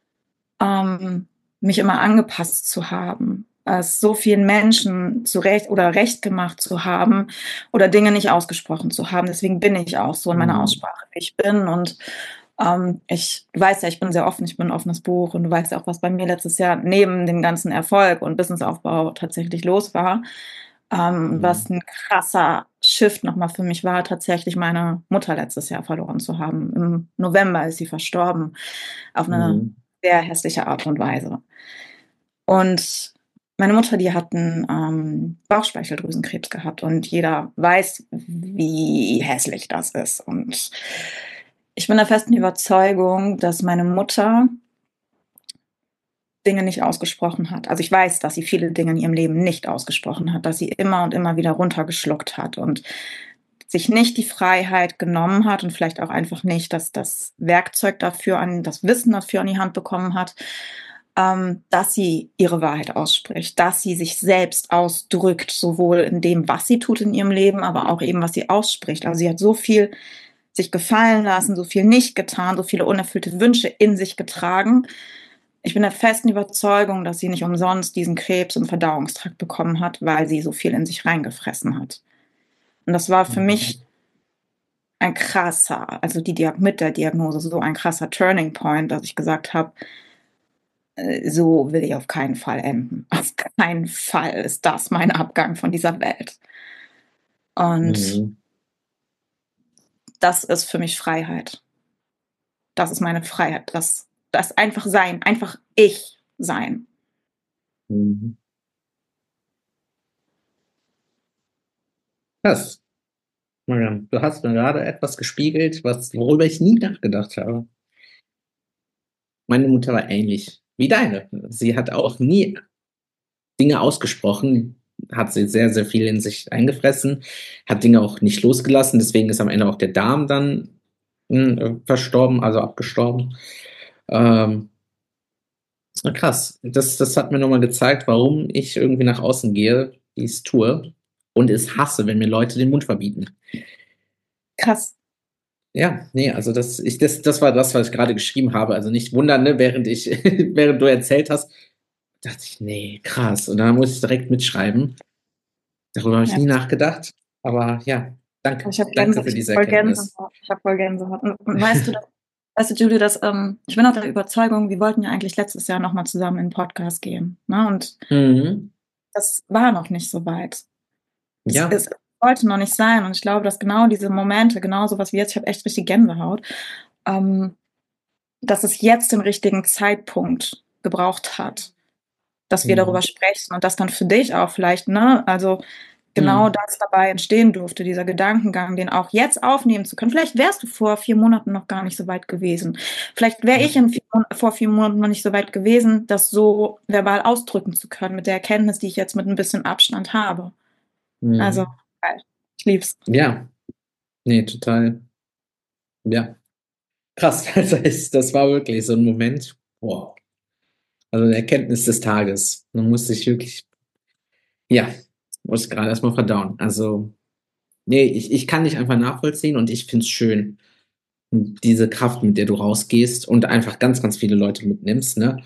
mich immer angepasst zu haben, es so vielen Menschen zurecht oder recht gemacht zu haben oder Dinge nicht ausgesprochen zu haben. Deswegen bin ich auch so in meiner
Mhm.
Aussprache, wie ich bin. Und du weißt ja, ich bin sehr offen, ich bin ein offenes Buch und du weißt ja auch, was bei mir letztes Jahr neben dem ganzen Erfolg und Businessaufbau tatsächlich los war. Was
Mhm.
ein krasser Shift nochmal für mich war, tatsächlich meine Mutter letztes Jahr verloren zu haben. Im November ist sie verstorben, auf eine
Mhm.
sehr hässliche Art und Weise. Und meine Mutter, die hat einen Bauchspeicheldrüsenkrebs gehabt und jeder weiß, wie hässlich das ist. Und ich bin der festen Überzeugung, dass meine Mutter Dinge nicht ausgesprochen hat. Also ich weiß, dass sie viele Dinge in ihrem Leben nicht ausgesprochen hat, dass sie immer und immer wieder runtergeschluckt hat und sich nicht die Freiheit genommen hat und vielleicht auch einfach nicht das Werkzeug dafür das Wissen dafür an die Hand bekommen hat, dass sie ihre Wahrheit ausspricht, dass sie sich selbst ausdrückt, sowohl in dem, was sie tut in ihrem Leben, aber auch eben, was sie ausspricht. Also sie hat so viel sich gefallen lassen, so viel nicht getan, so viele unerfüllte Wünsche in sich getragen. Ich bin der festen Überzeugung, dass sie nicht umsonst diesen Krebs im Verdauungstrakt bekommen hat, weil sie so viel in sich reingefressen hat. Und das war für
Mhm.
mich ein krasser, also mit der Diagnose so ein krasser Turning Point, dass ich gesagt habe, so will ich auf keinen Fall enden. Auf keinen Fall ist das mein Abgang von dieser Welt. Und
Mhm.
das ist für mich Freiheit. Das ist meine Freiheit. Das einfach sein, einfach ich sein.
Mhm. Krass. Mariam, du hast mir gerade etwas gespiegelt, worüber ich nie nachgedacht habe. Meine Mutter war ähnlich wie deine. Sie hat auch nie Dinge ausgesprochen, hat sie sehr, sehr viel in sich eingefressen, hat Dinge auch nicht losgelassen. Deswegen ist am Ende auch der Darm dann verstorben, also abgestorben. Ähm, krass. Das hat mir nochmal gezeigt, warum ich irgendwie nach außen gehe, wie ich es tue und es hasse, wenn mir Leute den Mund verbieten.
Krass.
Ja, nee, also das war das, was ich gerade geschrieben habe. Also nicht wundern, ne, während du erzählt hast, dachte ich, nee, krass. Und dann muss ich direkt mitschreiben. Darüber habe ich
Ja.
nie nachgedacht. Aber ja, danke.
Ich habe
Danke für diese
voll
Erkenntnis.
Gänsehaut. Ich habe voll Gänsehaut. Und weißt du, Julie, ich bin auch der Überzeugung, wir wollten ja eigentlich letztes Jahr nochmal zusammen in den Podcast gehen. Ne? Und
Mhm.
das war noch nicht so weit.
Ja.
Es sollte noch nicht sein. Und ich glaube, dass genau diese Momente, genau sowas wie jetzt, ich habe echt richtig Gänsehaut, ähm, dass es jetzt den richtigen Zeitpunkt gebraucht hat, dass wir darüber
Mhm.
sprechen und dass dann für dich auch vielleicht, ne, also genau
Mhm.
das dabei entstehen durfte, dieser Gedankengang, den auch jetzt aufnehmen zu können. Vielleicht wärst du vor 4 Monaten noch gar nicht so weit gewesen. Vielleicht wäre
Ja.
ich vor 4 Monaten noch nicht so weit gewesen, das so verbal ausdrücken zu können, mit der Erkenntnis, die ich jetzt mit ein bisschen Abstand habe. Also,
Mhm.
geil. Ich lieb's.
Ja. Nee, total. Ja. Krass. Das war wirklich so ein Moment. Boah. Also eine Erkenntnis des Tages. Man muss sich wirklich, ja, muss gerade erstmal verdauen. Also, nee, ich kann dich einfach nachvollziehen und ich finde es schön. diese Kraft, mit der du rausgehst und einfach ganz, ganz viele Leute mitnimmst, ne?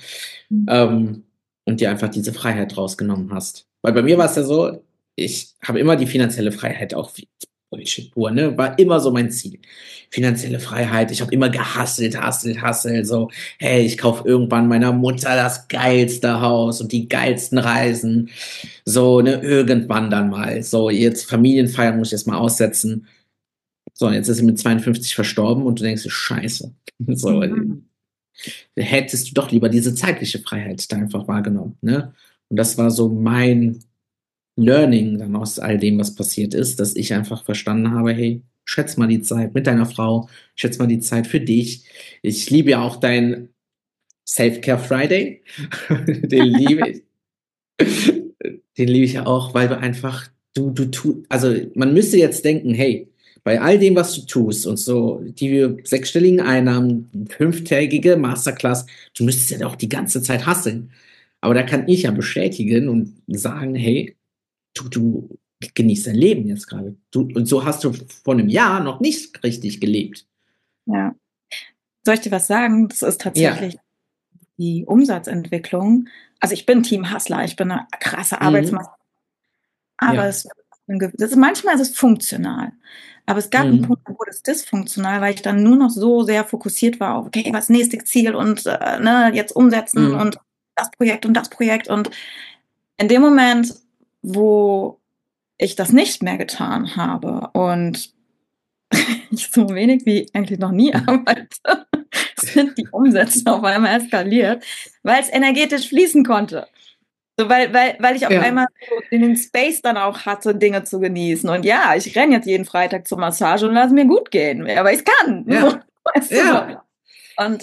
Und dir einfach diese Freiheit rausgenommen hast. Weil bei mir war es ja so, ich habe immer die finanzielle Freiheit auch Bullshit pur, ne? War immer so mein Ziel. Finanzielle Freiheit. Ich habe immer gehustelt, so, hey, ich kaufe irgendwann meiner Mutter das geilste Haus und die geilsten Reisen. So, ne, irgendwann dann mal. So, jetzt Familienfeier muss ich jetzt mal aussetzen. So, jetzt ist sie mit 52 verstorben und du denkst dir, scheiße. So, hättest du doch lieber diese zeitliche Freiheit da einfach wahrgenommen, ne? Und das war so mein Learning dann aus all dem, was passiert ist, dass ich einfach verstanden habe, hey, schätz mal die Zeit mit deiner Frau, schätz mal die Zeit für dich. Ich liebe ja auch dein Self-Care Friday. Den liebe ich. Den liebe ich ja auch, weil du einfach, also man müsste jetzt denken, hey, bei all dem, was du tust und so, die 6-stelligen Einnahmen, 5-tägige Masterclass, du müsstest ja auch die ganze Zeit hustlen. Aber da kann ich ja bestätigen und sagen, hey, du genießt dein Leben jetzt gerade. Und so hast du vor einem Jahr noch nicht richtig gelebt.
Ja. Soll ich dir was sagen? Das ist tatsächlich die Umsatzentwicklung. Also ich bin Team Hustler, ich bin eine krasse Arbeitsmaske. Aber manchmal ist es funktional. Aber es gab einen Punkt, wo das dysfunktional, weil ich dann nur noch so sehr fokussiert war auf, okay, was nächste Ziel und jetzt umsetzen und das Projekt und das Projekt. Und in dem Moment, wo ich das nicht mehr getan habe und ich so wenig wie eigentlich noch nie arbeite, sind die Umsätze auf einmal eskaliert, weil es energetisch fließen konnte. So, weil ich auf einmal so den Space dann auch hatte, Dinge zu genießen. Und ja, ich renne jetzt jeden Freitag zur Massage und lasse mir gut gehen, aber ich kann.
Ja.
So, weißt du? Und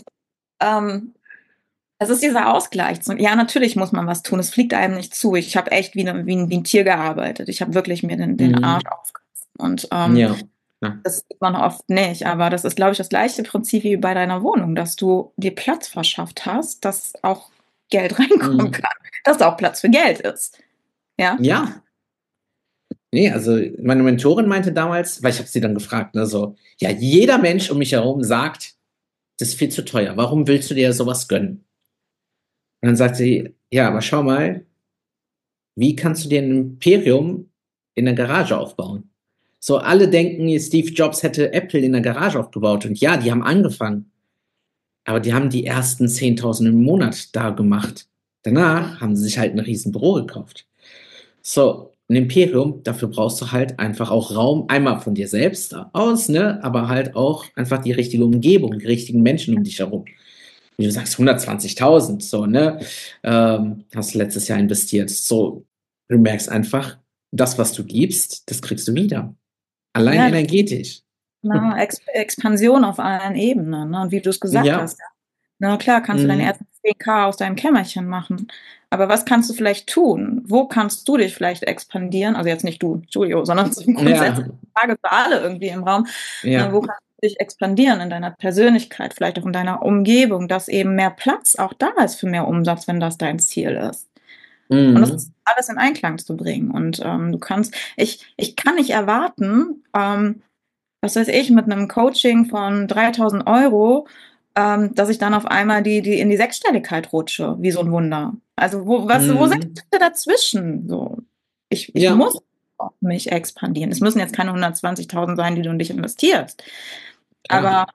es ist dieser Ausgleich. Ja, natürlich muss man was tun. Es fliegt einem nicht zu. Ich habe echt wie ein Tier gearbeitet. Ich habe wirklich mir den Arsch aufgerissen. Und das sieht man oft nicht. Aber das ist, glaube ich, das gleiche Prinzip wie bei deiner Wohnung, dass du dir Platz verschafft hast, dass auch Geld reinkommen kann. Dass da auch Platz für Geld ist. Ja?
Ja. Nee, also meine Mentorin meinte damals, weil ich habe sie dann gefragt, ne, so, ja, jeder Mensch um mich herum sagt, das ist viel zu teuer. Warum willst du dir sowas gönnen? Und dann sagt sie, ja, aber schau mal, wie kannst du dir ein Imperium in der Garage aufbauen? So, alle denken, Steve Jobs hätte Apple in der Garage aufgebaut. Und ja, die haben angefangen. Aber die haben die ersten 10.000 im Monat da gemacht. Danach haben sie sich halt ein riesen Büro gekauft. So, ein Imperium, dafür brauchst du halt einfach auch Raum, einmal von dir selbst aus, ne, aber halt auch einfach die richtige Umgebung, die richtigen Menschen um dich herum. Wie du sagst, 120.000, so, ne, hast du letztes Jahr investiert. So, du merkst einfach, das, was du gibst, das kriegst du wieder. Allein energetisch.
Na, Expansion auf allen Ebenen, ne? Und wie du es gesagt hast. Na klar, kannst du deine ersten 10.000 aus deinem Kämmerchen machen. Aber was kannst du vielleicht tun? Wo kannst du dich vielleicht expandieren? Also jetzt nicht du, Julio, sondern grundsätzlich Frage für alle irgendwie im Raum. Ja. Wo kannst du dich expandieren in deiner Persönlichkeit, vielleicht auch in deiner Umgebung, dass eben mehr Platz auch da ist für mehr Umsatz, wenn das dein Ziel ist. Und das ist alles in Einklang zu bringen. Und du kannst, ich kann nicht erwarten, was weiß ich, mit einem Coaching von 3.000 €, dass ich dann auf einmal die in die Sechsstelligkeit rutsche, wie so ein Wunder. Also wo sind wir dazwischen? So, ich muss mich expandieren. Es müssen jetzt keine 120.000 sein, die du in dich investierst. Aber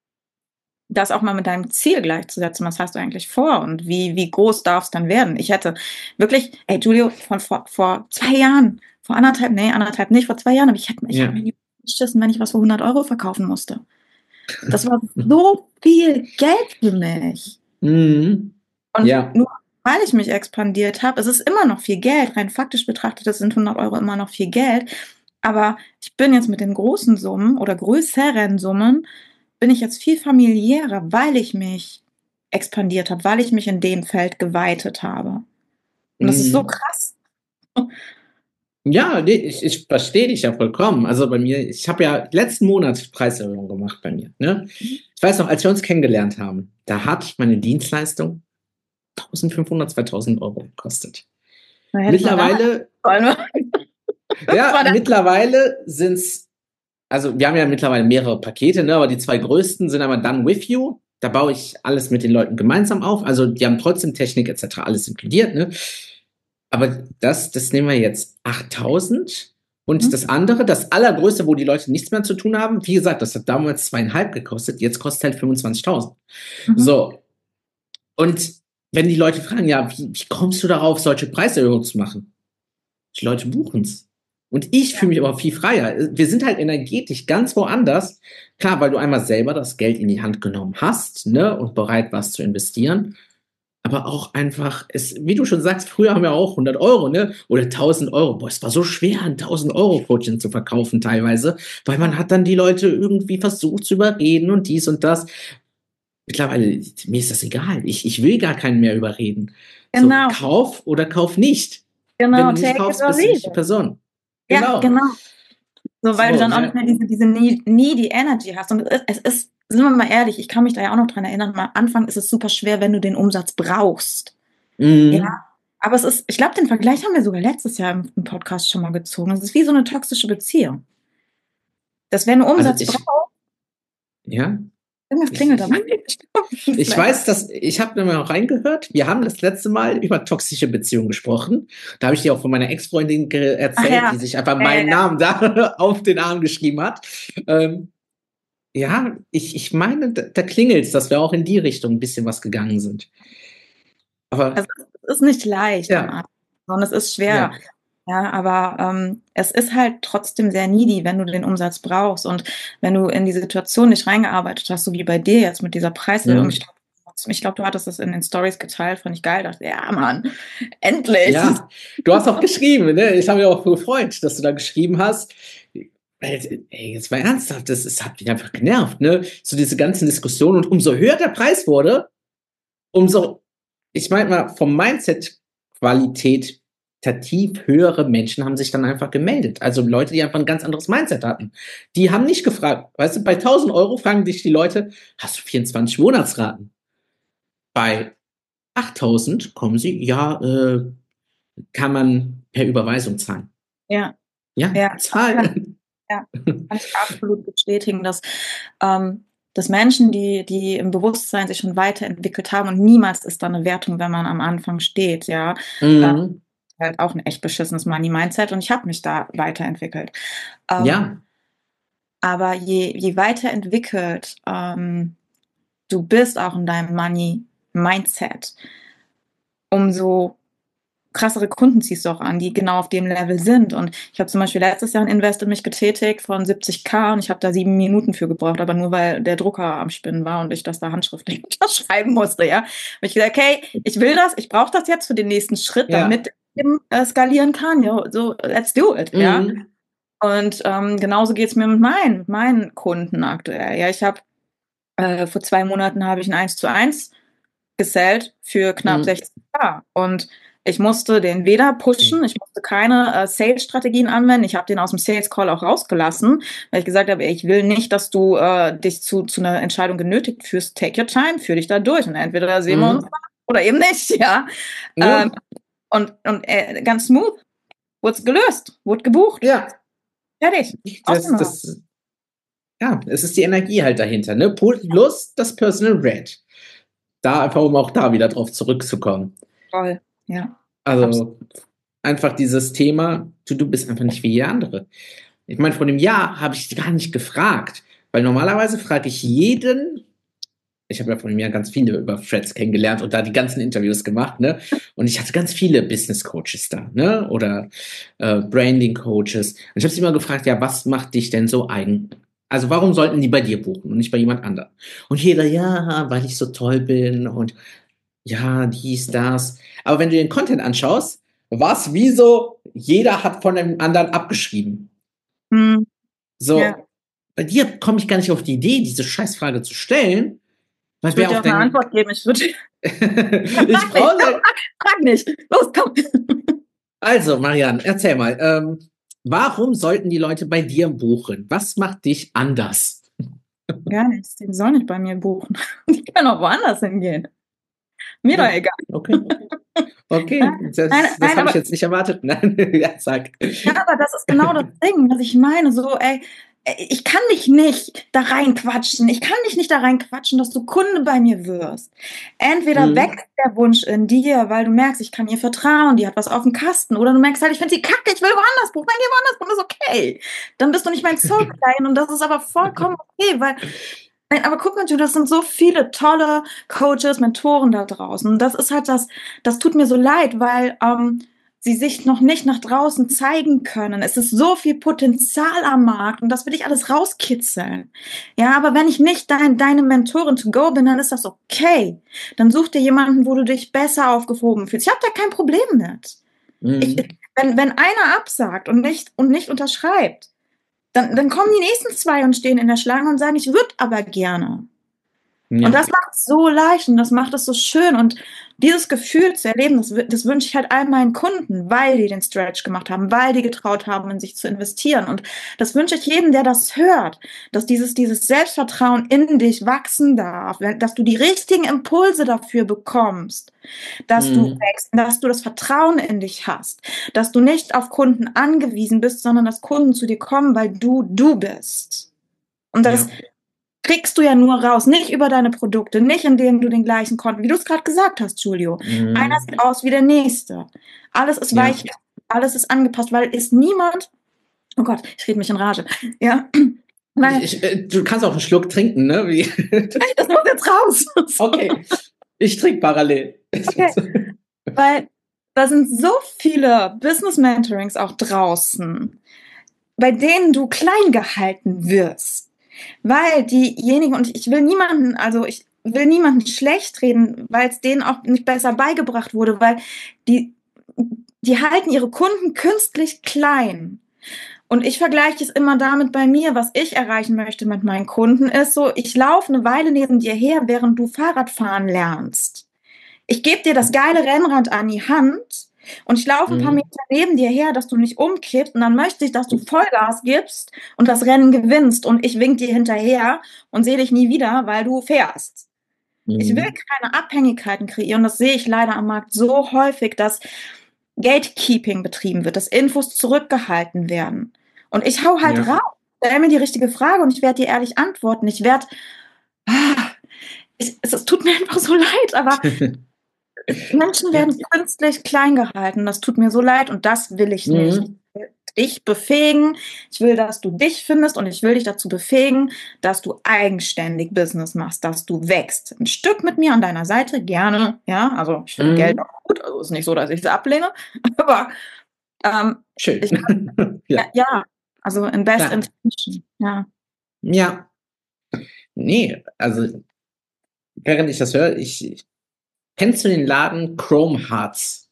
das auch mal mit deinem Ziel gleichzusetzen, was hast du eigentlich vor und wie groß darf es dann werden? Ich hätte wirklich, Julio, von vor 2 Jahren, vor anderthalb nicht, vor 2 Jahren, aber ich hätte mir geschissen, wenn ich was für 100 € verkaufen musste. Das war so viel Geld für mich. Und nur weil ich mich expandiert habe, es ist immer noch viel Geld, rein faktisch betrachtet, das sind 100 € immer noch viel Geld, aber ich bin jetzt mit den großen Summen oder größeren Summen, bin ich jetzt viel familiärer, weil ich mich expandiert habe, weil ich mich in dem Feld geweitet habe. Und das ist so krass.
Ja, ich verstehe dich ja vollkommen. Also bei mir, ich habe ja letzten Monat Preiserhöhung gemacht bei mir. Ne? Ich weiß noch, als wir uns kennengelernt haben, da hat meine Dienstleistung 1.500, 2.000 € gekostet. Mittlerweile, mittlerweile sind es also wir haben ja mittlerweile mehrere Pakete, ne, aber die 2 größten sind einmal Done With You. Da baue ich alles mit den Leuten gemeinsam auf. Also die haben trotzdem Technik etc. alles inkludiert, ne? Aber das nehmen wir jetzt 8.000. Und das andere, das allergrößte, wo die Leute nichts mehr zu tun haben, wie gesagt, das hat damals 2,5 gekostet, jetzt kostet halt 25.000. So. Und wenn die Leute fragen, ja, wie kommst du darauf, solche Preiserhöhungen zu machen? Die Leute buchen es. Und ich fühle mich aber viel freier. Wir sind halt energetisch ganz woanders. Klar, weil du einmal selber das Geld in die Hand genommen hast, ne, und bereit warst zu investieren. Aber auch einfach, wie du schon sagst, früher haben wir auch 100 Euro, ne, oder 1.000 Euro. Boah, es war so schwer, ein 1.000 Euro Coaching zu verkaufen teilweise, weil man hat dann die Leute irgendwie versucht zu überreden und dies und das. Mittlerweile, mir ist das egal. Ich will gar keinen mehr überreden.
Genau.
So, kauf oder kauf nicht.
Genau,
wenn du nicht kaufst, bist du nicht die Person. Genau.
Ja, genau. So, weil du dann auch nicht mehr diese needy Energy hast. Und es ist, sind wir mal ehrlich, ich kann mich da ja auch noch dran erinnern, am Anfang ist es super schwer, wenn du den Umsatz brauchst. Ja. Aber es ist, ich glaube, den Vergleich haben wir sogar letztes Jahr im Podcast schon mal gezogen. Es ist wie so eine toxische Beziehung. Dass wenn du Umsatz brauchst,
ja.
irgendwas klingelt dabei.
Ich weiß, ich habe da mal reingehört. Wir haben das letzte Mal über toxische Beziehungen gesprochen. Da habe ich dir auch von meiner Ex-Freundin erzählt, die sich einfach meinen Namen da auf den Arm geschrieben hat. Ja, ich meine, da klingelt es, dass wir auch in die Richtung ein bisschen was gegangen sind. Aber
also, es ist nicht leicht,
ja.
sondern es ist schwer. Ja, aber es ist halt trotzdem sehr needy, wenn du den Umsatz brauchst und wenn du in die Situation nicht reingearbeitet hast, so wie bei dir jetzt mit dieser Preiserhöhung. Ich glaube, du hattest das in den Stories geteilt, fand ich geil. Dachte, ja, Mann, endlich.
Ja, du hast auch geschrieben, ne? Ich habe mich auch gefreut, dass du da geschrieben hast. Ey, jetzt mal ernsthaft, das hat mich einfach genervt, ne? So diese ganzen Diskussionen. Und umso höher der Preis wurde, umso, ich meine mal, vom Mindset qualitativ höhere Menschen haben sich dann einfach gemeldet. Also Leute, die einfach ein ganz anderes Mindset hatten. Die haben nicht gefragt, weißt du, bei 1.000 Euro fragen dich die Leute, hast du 24 Monatsraten? Bei 8.000 kommen sie, ja, kann man per Überweisung zahlen.
Ja,
zahlen.
Kann ich absolut bestätigen, dass Menschen, die im Bewusstsein sich schon weiterentwickelt haben und niemals ist da eine Wertung, wenn man am Anfang steht, ja. Halt auch ein echt beschissenes Money-Mindset und ich habe mich da weiterentwickelt. Aber je weiterentwickelt du bist auch in deinem Money-Mindset, umso krassere Kunden ziehst du auch an, die genau auf dem Level sind. Und ich habe zum Beispiel letztes Jahr ein Invest in mich getätigt von 70.000 und ich habe da 7 Minuten für gebraucht, aber nur weil der Drucker am Spinnen war und ich das da handschriftlich unterschreiben musste, ja. Habe ich gesagt, okay, ich will das, ich brauche das jetzt für den nächsten Schritt, damit ich skalieren kann. Ja, so, let's do it, ja. Und genauso geht es mir mit meinen Kunden aktuell. Ja, ich habe vor 2 Monaten habe ich ein 1:1 gesellt für knapp 60.000 und ich musste den weder pushen, ich musste keine Sales-Strategien anwenden. Ich habe den aus dem Sales-Call auch rausgelassen, weil ich gesagt habe, ich will nicht, dass du dich zu einer Entscheidung genötigt fühlst. Take your time, führ dich da durch. Und entweder sehen wir uns oder eben nicht, ja. Und ganz smooth wurde gelöst, wurde gebucht.
Ja.
Fertig.
Es ist die Energie halt dahinter, ne? Plus das Personal Brand. Da einfach, um auch da wieder drauf zurückzukommen.
Toll, ja.
Also einfach dieses Thema, du bist einfach nicht wie jeder andere. Ich meine, vor einem Jahr habe ich gar nicht gefragt, weil normalerweise frage ich jeden, ich habe ja vor einem Jahr ganz viele über Threads kennengelernt und da die ganzen Interviews gemacht, ne? Und ich hatte ganz viele Business Coaches da, ne? Oder Branding Coaches. Und ich habe sie immer gefragt, ja, was macht dich denn so eigen? Also warum sollten die bei dir buchen und nicht bei jemand anderem? Und jeder, ja, weil ich so toll bin und ja, dies, das. Aber wenn du den Content anschaust, war es wie so, jeder hat von dem anderen abgeschrieben. Bei dir komme ich gar nicht auf die Idee, diese Scheißfrage zu stellen.
Ich würde dir auch eine Antwort geben. Ich frag nicht. Los, komm.
Also, Marianne, erzähl mal. Warum sollten die Leute bei dir buchen? Was macht dich anders?
Gar nichts. Die sollen nicht bei mir buchen. Die können auch woanders hingehen. Mir doch egal.
Okay, das habe ich jetzt nicht erwartet. Nein, ja, sag.
Ja, aber das ist genau das Ding, was ich meine. So, ich kann dich nicht da reinquatschen. Ich kann dich nicht da reinquatschen, dass du Kunde bei mir wirst. Entweder wächst der Wunsch in dir, weil du merkst, ich kann ihr vertrauen, die hat was auf dem Kasten. Oder du merkst halt, ich finde sie kacke, ich will woanders buchen. Dann geh woanders buchen, ist okay. Dann bist du nicht mein Soul-Client und das ist aber vollkommen okay, weil nein, aber guck mal, das sind so viele tolle Coaches, Mentoren da draußen. Und das ist halt das tut mir so leid, weil sie sich noch nicht nach draußen zeigen können. Es ist so viel Potenzial am Markt und das will ich alles rauskitzeln. Ja, aber wenn ich nicht deine Mentorin to go bin, dann ist das okay. Dann such dir jemanden, wo du dich besser aufgehoben fühlst. Ich habe da kein Problem mit. Wenn einer absagt und nicht unterschreibt, dann kommen die nächsten 2 und stehen in der Schlange und sagen, ich würde aber gerne. Ja. Und das macht es so leicht und das macht es so schön. Und dieses Gefühl zu erleben, das wünsche ich halt all meinen Kunden, weil die den Stretch gemacht haben, weil die getraut haben, in sich zu investieren. Und das wünsche ich jedem, der das hört, dass dieses Selbstvertrauen in dich wachsen darf, dass du die richtigen Impulse dafür bekommst, dass du wächst, dass du das Vertrauen in dich hast, dass du nicht auf Kunden angewiesen bist, sondern dass Kunden zu dir kommen, weil du bist. Und das kriegst du ja nur raus, nicht über deine Produkte, nicht indem du den gleichen Content, wie du es gerade gesagt hast, Julio. Einer sieht aus wie der nächste. Alles ist weich, alles ist angepasst, weil ist niemand, oh Gott, ich rede mich in Rage, ja.
Du kannst auch einen Schluck trinken, ne?
Das muss jetzt raus.
Okay, ich trinke parallel.
Okay. Weil da sind so viele Business-Mentorings auch draußen, bei denen du klein gehalten wirst. Weil diejenigen, und ich will niemanden schlecht reden, weil es denen auch nicht besser beigebracht wurde, weil die halten ihre Kunden künstlich klein. Und ich vergleiche es immer damit bei mir, was ich erreichen möchte mit meinen Kunden, ist so, ich laufe eine Weile neben dir her, während du Fahrradfahren lernst. Ich gebe dir das geile Rennrad an die Hand und ich laufe ein paar Meter neben dir her, dass du nicht umkippst und dann möchte ich, dass du Vollgas gibst und das Rennen gewinnst und ich wink dir hinterher und sehe dich nie wieder, weil du fährst. Ich will keine Abhängigkeiten kreieren. Das sehe ich leider am Markt so häufig, dass Gatekeeping betrieben wird, dass Infos zurückgehalten werden. Und ich hau halt raus, stell mir die richtige Frage und ich werde dir ehrlich antworten. Es tut mir einfach so leid, aber Menschen werden künstlich klein gehalten. Das tut mir so leid und das will ich nicht. Ich will dich befähigen. Ich will, dass du dich findest und ich will dich dazu befähigen, dass du eigenständig Business machst, dass du wächst. Ein Stück mit mir an deiner Seite, gerne. Ja, also ich finde Geld auch gut. Also ist nicht so, dass ich es ablehne. Aber
schön.
Also in best intention.
Ja. Nee, also während ich das höre, kennst du den Laden Chrome Hearts?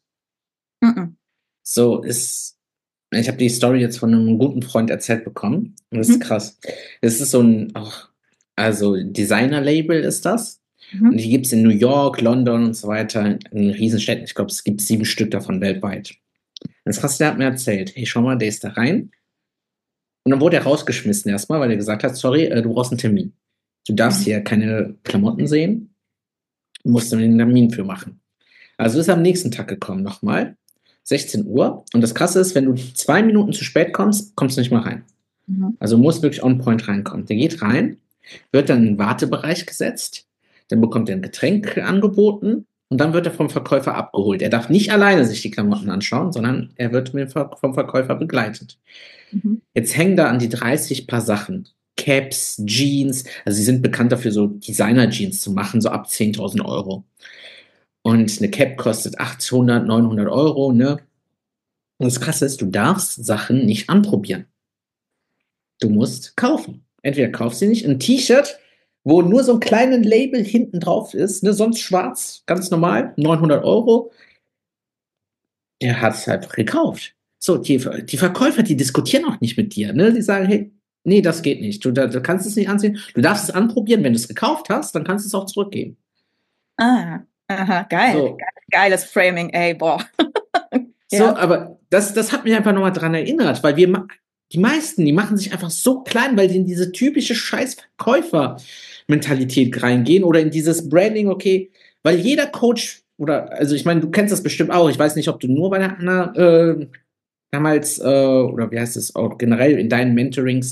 So ich habe die Story jetzt von einem guten Freund erzählt bekommen. Und das ist krass. Das ist so ein, Designer-Label ist das. Und die gibt es in New York, London und so weiter, in Riesenstädten. Ich glaube, es gibt 7 Stück davon weltweit. Das krass, der hat mir erzählt, hey, schau mal, der ist da rein. Und dann wurde er rausgeschmissen erstmal, weil er gesagt hat, sorry, du brauchst einen Termin. Du darfst hier keine Klamotten sehen. Du musst einen Termin für machen. Also ist er am nächsten Tag gekommen nochmal, 16 Uhr. Und das Krasse ist, wenn du 2 Minuten zu spät kommst, kommst du nicht mal rein. Also musst wirklich on point reinkommen. Der geht rein, wird dann in den Wartebereich gesetzt, dann bekommt er ein Getränk angeboten und dann wird er vom Verkäufer abgeholt. Er darf nicht alleine sich die Klamotten anschauen, sondern er wird vom Verkäufer begleitet. Jetzt hängen da an die 30 Paar Sachen. Caps, Jeans, also sie sind bekannt dafür, so Designer-Jeans zu machen, so ab 10.000 Euro. Und eine Cap kostet 800, 900 Euro, ne? Und das Krasse ist, du darfst Sachen nicht anprobieren. Du musst kaufen. Entweder kaufst du nicht ein T-Shirt, wo nur so ein kleines Label hinten drauf ist, ne? Sonst schwarz, ganz normal, 900 Euro. Der hat es einfach gekauft. So, die Verkäufer, die diskutieren auch nicht mit dir, ne? Die sagen, hey, nee, das geht nicht. Du kannst es nicht anziehen. Du darfst es anprobieren. Wenn du es gekauft hast, dann kannst du es auch zurückgeben.
Geil. So. Geiles Framing, ey, boah.
So, aber das hat mich einfach nochmal dran erinnert, weil die meisten, die machen sich einfach so klein, weil die in diese typische Scheiß-Verkäufer-Mentalität reingehen oder in dieses Branding, okay, weil jeder Coach also ich meine, du kennst das bestimmt auch. Ich weiß nicht, ob du nur bei der Anna damals, oder wie heißt es auch generell in deinen Mentorings,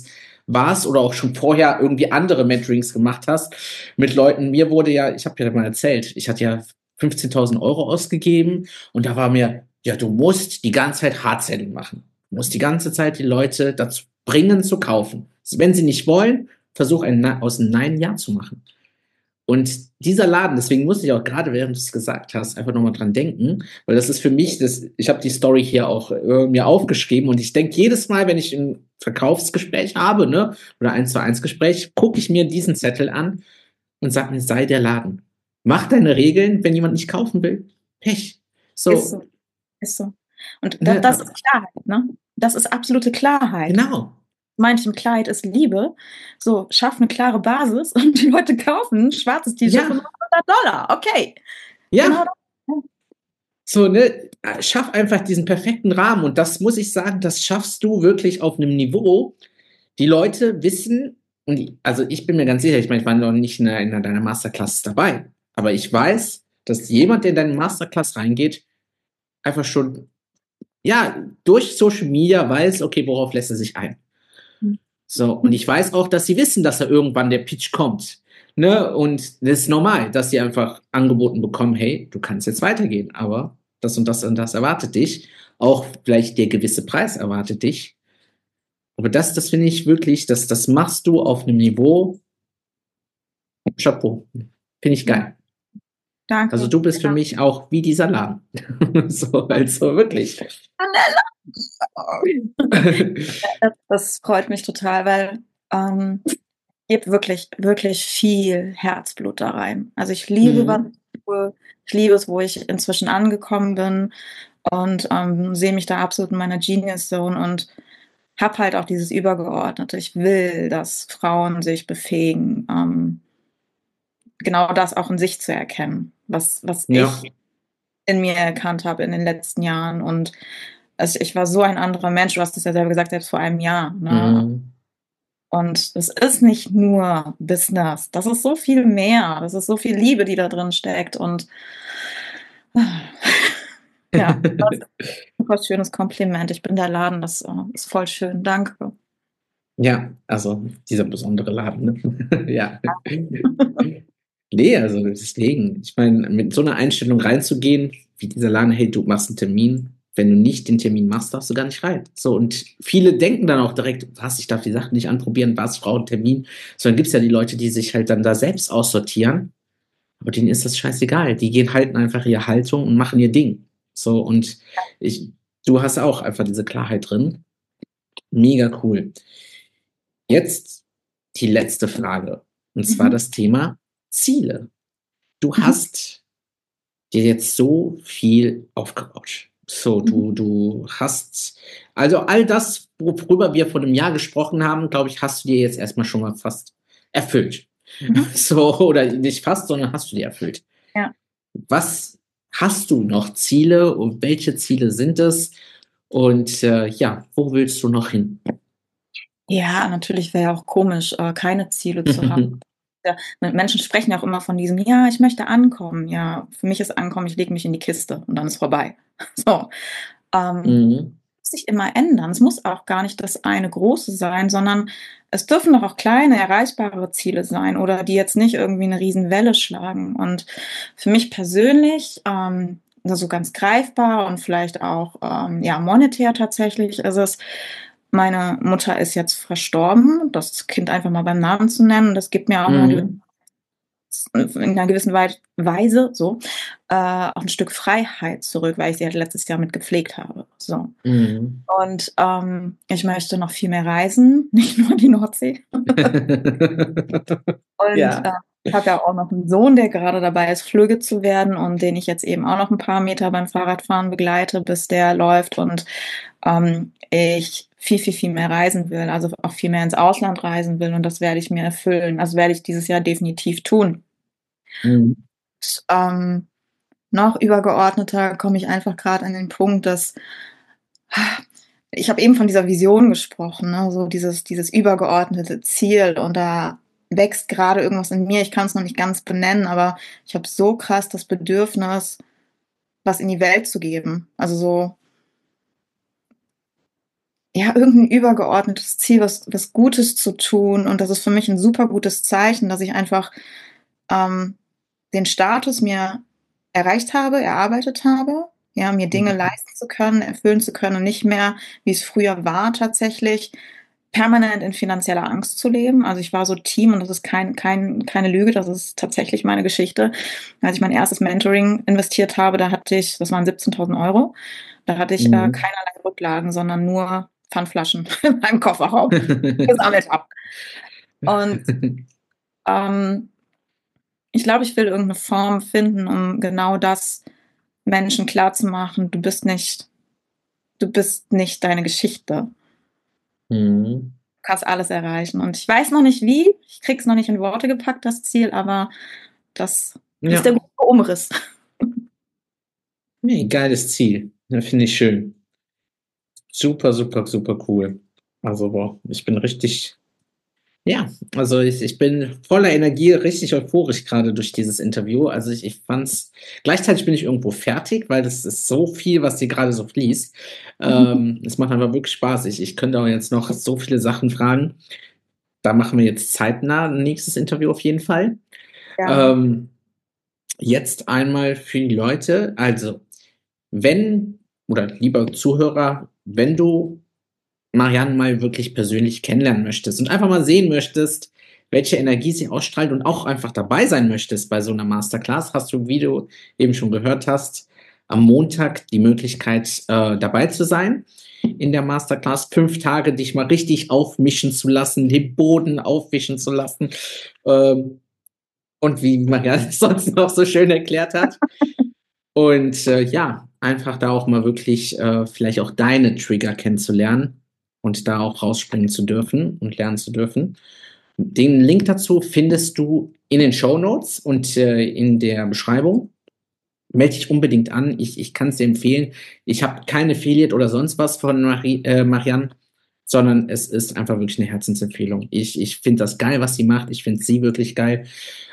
warst oder auch schon vorher irgendwie andere Mentorings gemacht hast mit Leuten. Mir wurde ja, ich habe ja mal erzählt, ich hatte ja 15.000 Euro ausgegeben und da war mir, ja, du musst die ganze Zeit Hard-Selling machen. Du musst die ganze Zeit die Leute dazu bringen, zu kaufen. Wenn sie nicht wollen, versuch aus einem Nein ein Ja zu machen. Und dieser Laden, deswegen musste ich auch gerade, während du es gesagt hast, einfach nochmal dran denken, weil das ist für mich, ich habe die Story hier auch mir aufgeschrieben und ich denke jedes Mal, wenn ich ein Verkaufsgespräch habe, ne, oder 1:1 Gespräch, gucke ich mir diesen Zettel an und sage mir, sei der Laden. Mach deine Regeln, wenn jemand nicht kaufen will, Pech. So.
Ist so. Ist so. Und
Ne,
das ist Klarheit, ne? Das ist absolute Klarheit.
genau.
Manchen Klarheit ist Liebe. So, schaff eine klare Basis und die Leute kaufen ein schwarzes T-Shirt
Ja.
für $100. Okay.
Ja.
Genau das.
So, ne, schaff einfach diesen perfekten Rahmen und das muss ich sagen, das schaffst du wirklich auf einem Niveau. Die Leute wissen, also ich bin mir ganz sicher, ich meine, ich war noch nicht in einer deiner Masterclass dabei, aber ich weiß, dass jemand, der in deine Masterclass reingeht, einfach schon, ja, durch Social Media weiß, okay, worauf lässt er sich ein. So, und ich weiß auch, dass sie wissen, dass da irgendwann der Pitch kommt. Ne? Und das ist normal, dass sie einfach angeboten bekommen, hey, du kannst jetzt weitergehen, aber das und das erwartet dich. Auch vielleicht der gewisse Preis erwartet dich. Aber das finde ich wirklich, das machst du auf einem Niveau. Chapeau. Finde ich geil.
Danke.
Also du bist für mich auch wie dieser Laden. So, also wirklich.
Das freut mich total, weil ich gebe wirklich, wirklich viel Herzblut da rein. Also ich liebe, was ich tue. Ich liebe es, wo ich inzwischen angekommen bin und sehe mich da absolut in meiner Genius Zone und habe halt auch dieses Übergeordnete. Ich will, dass Frauen sich befähigen, genau das auch in sich zu erkennen, was
Ja.
ich in mir erkannt habe in den letzten Jahren. Und ich war so ein anderer Mensch, du hast es ja selber gesagt, selbst vor einem Jahr. Ne? Und es ist nicht nur Business, das ist so viel mehr, das ist so viel Liebe, die da drin steckt. Und ja, das ist ein super schönes Kompliment. Ich bin der Laden, das ist voll schön. Danke.
Ja, also dieser besondere Laden, ne? Ja. Nee, also deswegen, ich meine, mit so einer Einstellung reinzugehen, wie dieser Laden, hey, du machst einen Termin, wenn du nicht den Termin machst, darfst du gar nicht rein. So, und viele denken dann auch direkt, was, ich darf die Sachen nicht anprobieren, was, Frauentermin. Sondern gibt es ja die Leute, die sich halt dann da selbst aussortieren, aber denen ist das scheißegal. Die halten einfach ihre Haltung und machen ihr Ding. So, und du hast auch einfach diese Klarheit drin. Mega cool. Jetzt die letzte Frage. Und zwar das Thema Ziele. Du hast dir jetzt so viel aufgebaut. So, du hast, also all das, worüber wir vor einem Jahr gesprochen haben, glaube ich, hast du dir jetzt erstmal schon mal fast erfüllt. So, oder nicht fast, sondern hast du dir erfüllt.
Ja.
Was hast du noch Ziele und welche Ziele sind es? Und ja, wo willst du noch hin?
Ja, natürlich wäre ja auch komisch, keine Ziele zu haben. Ja, Menschen sprechen ja auch immer von diesem, ja, ich möchte ankommen. Ja, für mich ist ankommen, ich lege mich in die Kiste und dann ist vorbei. So. Muss sich immer ändern. Es muss auch gar nicht das eine große sein, sondern es dürfen doch auch kleine, erreichbare Ziele sein oder die jetzt nicht irgendwie eine Riesenwelle schlagen. Und für mich persönlich, so ganz greifbar und vielleicht auch ja, monetär tatsächlich ist es, meine Mutter ist jetzt verstorben, das Kind einfach mal beim Namen zu nennen, das gibt mir auch in einer gewissen Weise so auch ein Stück Freiheit zurück, weil ich sie halt letztes Jahr mit gepflegt habe. So. Und ich möchte noch viel mehr reisen, nicht nur die Nordsee. Und
Ja.
ich habe ja auch noch einen Sohn, der gerade dabei ist, Flügge zu werden und den ich jetzt eben auch noch ein paar Meter beim Fahrradfahren begleite, bis der läuft und ich viel, viel, viel mehr reisen will, also auch viel mehr ins Ausland reisen will und das werde ich mir erfüllen. Also werde ich dieses Jahr definitiv tun. Noch übergeordneter komme ich einfach gerade an den Punkt, dass ich habe eben von dieser Vision gesprochen, ne? So dieses übergeordnete Ziel und da wächst gerade irgendwas in mir. Ich kann es noch nicht ganz benennen, aber ich habe so krass das Bedürfnis, was in die Welt zu geben. Also so ja, irgendein übergeordnetes Ziel, was Gutes zu tun. Und das ist für mich ein super gutes Zeichen, dass ich einfach den Status mir erreicht habe, erarbeitet habe, ja, mir Dinge leisten zu können, erfüllen zu können und nicht mehr, wie es früher war, tatsächlich permanent in finanzieller Angst zu leben. Also ich war so Team und das ist keine Lüge, das ist tatsächlich meine Geschichte. Als ich mein erstes Mentoring investiert habe, das waren 17.000 Euro, da hatte ich keinerlei Rücklagen, sondern nur Pfandflaschen in meinem Kofferraum gesammelt habe. Und ich glaube, ich will irgendeine Form finden, um genau das Menschen klarzumachen. Du bist nicht deine Geschichte. Du kannst alles erreichen. Und ich weiß noch nicht wie, ich krieg's noch nicht in Worte gepackt, das Ziel, aber das ist der gute Umriss.
Nee, geiles Ziel. Das finde ich schön. Super, super, super cool. Also, boah, ich bin richtig, also ich bin voller Energie, richtig euphorisch gerade durch dieses Interview. Also ich fand's, gleichzeitig bin ich irgendwo fertig, weil das ist so viel, was dir gerade so fließt. Es macht einfach wirklich Spaß. Ich könnte auch jetzt noch so viele Sachen fragen. Da machen wir jetzt zeitnah ein nächstes Interview auf jeden Fall.
Ja.
Jetzt einmal für die Leute, also wenn, oder lieber Zuhörer, wenn du Marianne mal wirklich persönlich kennenlernen möchtest und einfach mal sehen möchtest, welche Energie sie ausstrahlt und auch einfach dabei sein möchtest bei so einer Masterclass, hast du, wie du eben schon gehört hast, am Montag die Möglichkeit dabei zu sein in der Masterclass. 5 Tage dich mal richtig aufmischen zu lassen, den Boden aufwischen zu lassen. Und wie Marianne es sonst noch so schön erklärt hat. Und einfach da auch mal wirklich vielleicht auch deine Trigger kennenzulernen und da auch rausspringen zu dürfen und lernen zu dürfen. Den Link dazu findest du in den Shownotes und in der Beschreibung. Melde dich unbedingt an. Ich kann es dir empfehlen. Ich habe kein Affiliate oder sonst was von Marianne, sondern es ist einfach wirklich eine Herzensempfehlung. Ich finde das geil, was sie macht. Ich finde sie wirklich geil.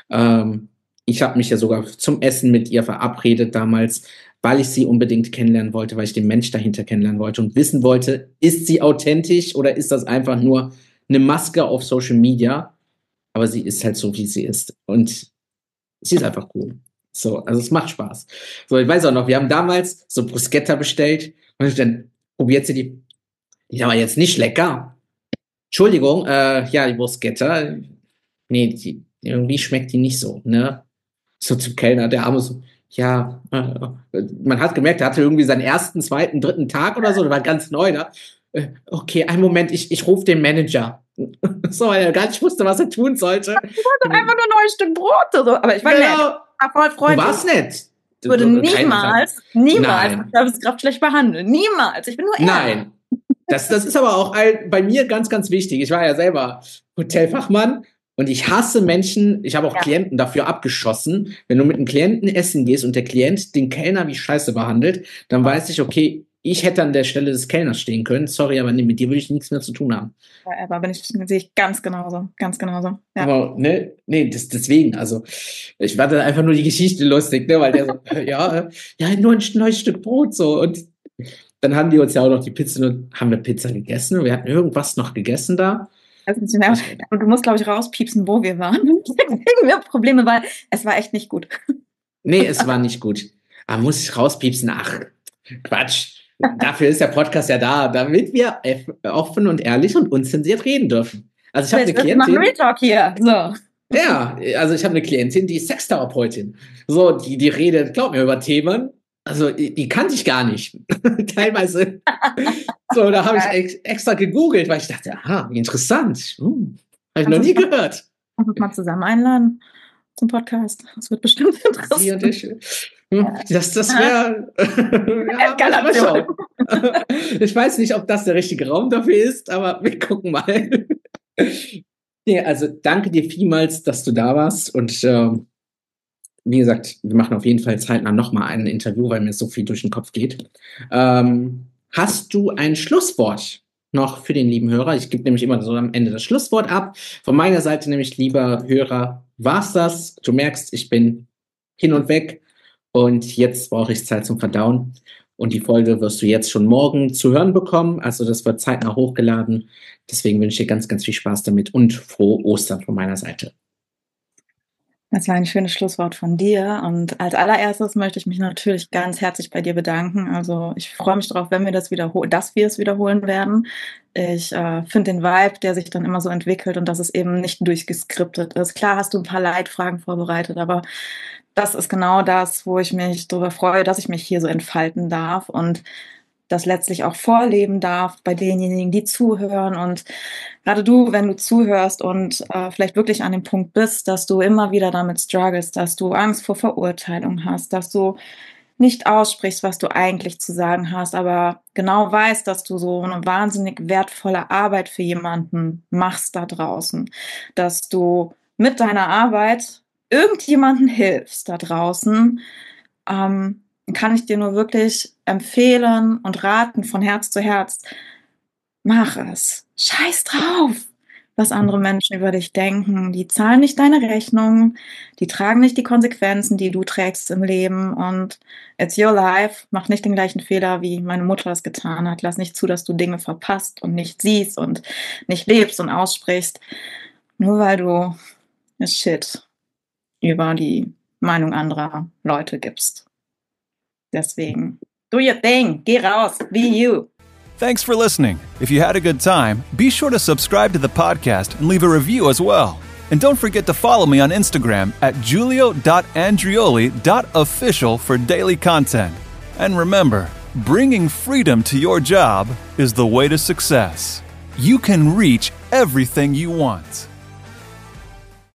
Ich habe mich ja sogar zum Essen mit ihr verabredet damals, weil ich sie unbedingt kennenlernen wollte, weil ich den Mensch dahinter kennenlernen wollte und wissen wollte, ist sie authentisch oder ist das einfach nur eine Maske auf Social Media? Aber sie ist halt so, wie sie ist. Und sie ist einfach cool. So, also es macht Spaß. So, ich weiß auch noch, wir haben damals so Bruschetta bestellt und dann probiert sie die ist aber jetzt nicht lecker. Entschuldigung, die Bruschetta, nee, irgendwie schmeckt die nicht so, ne? So zum Kellner, der Arme so, man hat gemerkt, er hatte irgendwie seinen ersten, zweiten, dritten Tag oder so, der war ganz neu da. Okay, einen Moment, ich rufe den Manager. So, weil er gar nicht wusste, was er tun sollte.
Ich wollte einfach nur ein neues Stück Brot oder so. Aber ich war nett, voll freundlich.
Du warst nett.
Ich würde niemals Servicekraft schlecht behandeln. Niemals. Ich bin nur ehrlich.
Nein. Das ist aber auch bei mir ganz, ganz wichtig. Ich war ja selber Hotelfachmann und ich hasse Menschen, ich habe auch Klienten dafür abgeschossen. Wenn du mit einem Klienten essen gehst und der Klient den Kellner wie Scheiße behandelt, dann weiß ich, okay, ich hätte an der Stelle des Kellners stehen können. Sorry, aber mit dir würde ich nichts mehr zu tun haben.
Ja, aber sehe ich ganz genauso. Ja.
Aber, deswegen, also, ich war dann einfach nur die Geschichte lustig, ne, weil der so, nur ein neues Stück Brot, so, und dann haben die uns ja auch noch die Pizza, haben wir Pizza gegessen und wir hatten irgendwas noch gegessen da.
Du musst, glaube ich, rauspiepsen, wo wir waren. Wegen wir Probleme, weil es war echt nicht gut.
Nee, es war nicht gut. Aber muss ich rauspiepsen? Ach, Quatsch. Dafür ist der Podcast ja da, damit wir offen und ehrlich und unzensiert reden dürfen. Also ich habe eine Klientin.
Real Talk hier. So.
Ja, also ich habe eine Klientin, die ist Sextherapeutin. So, die redet, glaub mir, über Themen. Also die kannte ich gar nicht. Teilweise. So, da habe ich extra gegoogelt, weil ich dachte, aha, interessant. Habe ich noch nie gehört.
Lass uns mal zusammen einladen zum Podcast. Das wird bestimmt interessant.
Sie und ich. Das wäre Eskalation. Ich weiß nicht, ob das der richtige Raum dafür ist, aber wir gucken mal. Ja, also danke dir vielmals, dass du da warst und wie gesagt, wir machen auf jeden Fall zeitnah nochmal ein Interview, weil mir so viel durch den Kopf geht. Hast du ein Schlusswort noch für den lieben Hörer? Ich gebe nämlich immer so am Ende das Schlusswort ab. Von meiner Seite nämlich, lieber Hörer, war's das. Du merkst, ich bin hin und weg und jetzt brauche ich Zeit zum Verdauen. Und die Folge wirst du jetzt schon morgen zu hören bekommen. Also das wird zeitnah hochgeladen. Deswegen wünsche ich dir ganz, ganz viel Spaß damit und frohe Ostern von meiner Seite.
Das war ein schönes Schlusswort von dir. Und als allererstes möchte ich mich natürlich ganz herzlich bei dir bedanken. Also ich freue mich darauf, wenn wir dass wir es wiederholen werden. Ich finde den Vibe, der sich dann immer so entwickelt und dass es eben nicht durchgeskriptet ist. Klar hast du ein paar Leitfragen vorbereitet, aber das ist genau das, wo ich mich darüber freue, dass ich mich hier so entfalten darf und das letztlich auch vorleben darf bei denjenigen, die zuhören. Und gerade du, wenn du zuhörst und vielleicht wirklich an dem Punkt bist, dass du immer wieder damit struggles, dass du Angst vor Verurteilung hast, dass du nicht aussprichst, was du eigentlich zu sagen hast, aber genau weißt, dass du so eine wahnsinnig wertvolle Arbeit für jemanden machst da draußen, dass du mit deiner Arbeit irgendjemanden hilfst da draußen, kann ich dir nur wirklich empfehlen und raten von Herz zu Herz, mach es. Scheiß drauf, was andere Menschen über dich denken. Die zahlen nicht deine Rechnung, die tragen nicht die Konsequenzen, die du trägst im Leben und it's your life. Mach nicht den gleichen Fehler, wie meine Mutter das getan hat. Lass nicht zu, dass du Dinge verpasst und nicht siehst und nicht lebst und aussprichst, nur weil du Shit über die Meinung anderer Leute gibst. Deswegen, do your thing, geh raus, be you.
Thanks for listening. If you had a good time, be sure to subscribe to the podcast and leave a review as well. And don't forget to follow me on Instagram at julio.andrioli.official for daily content. And remember, bringing freedom to your job is the way to success. You can reach everything you want.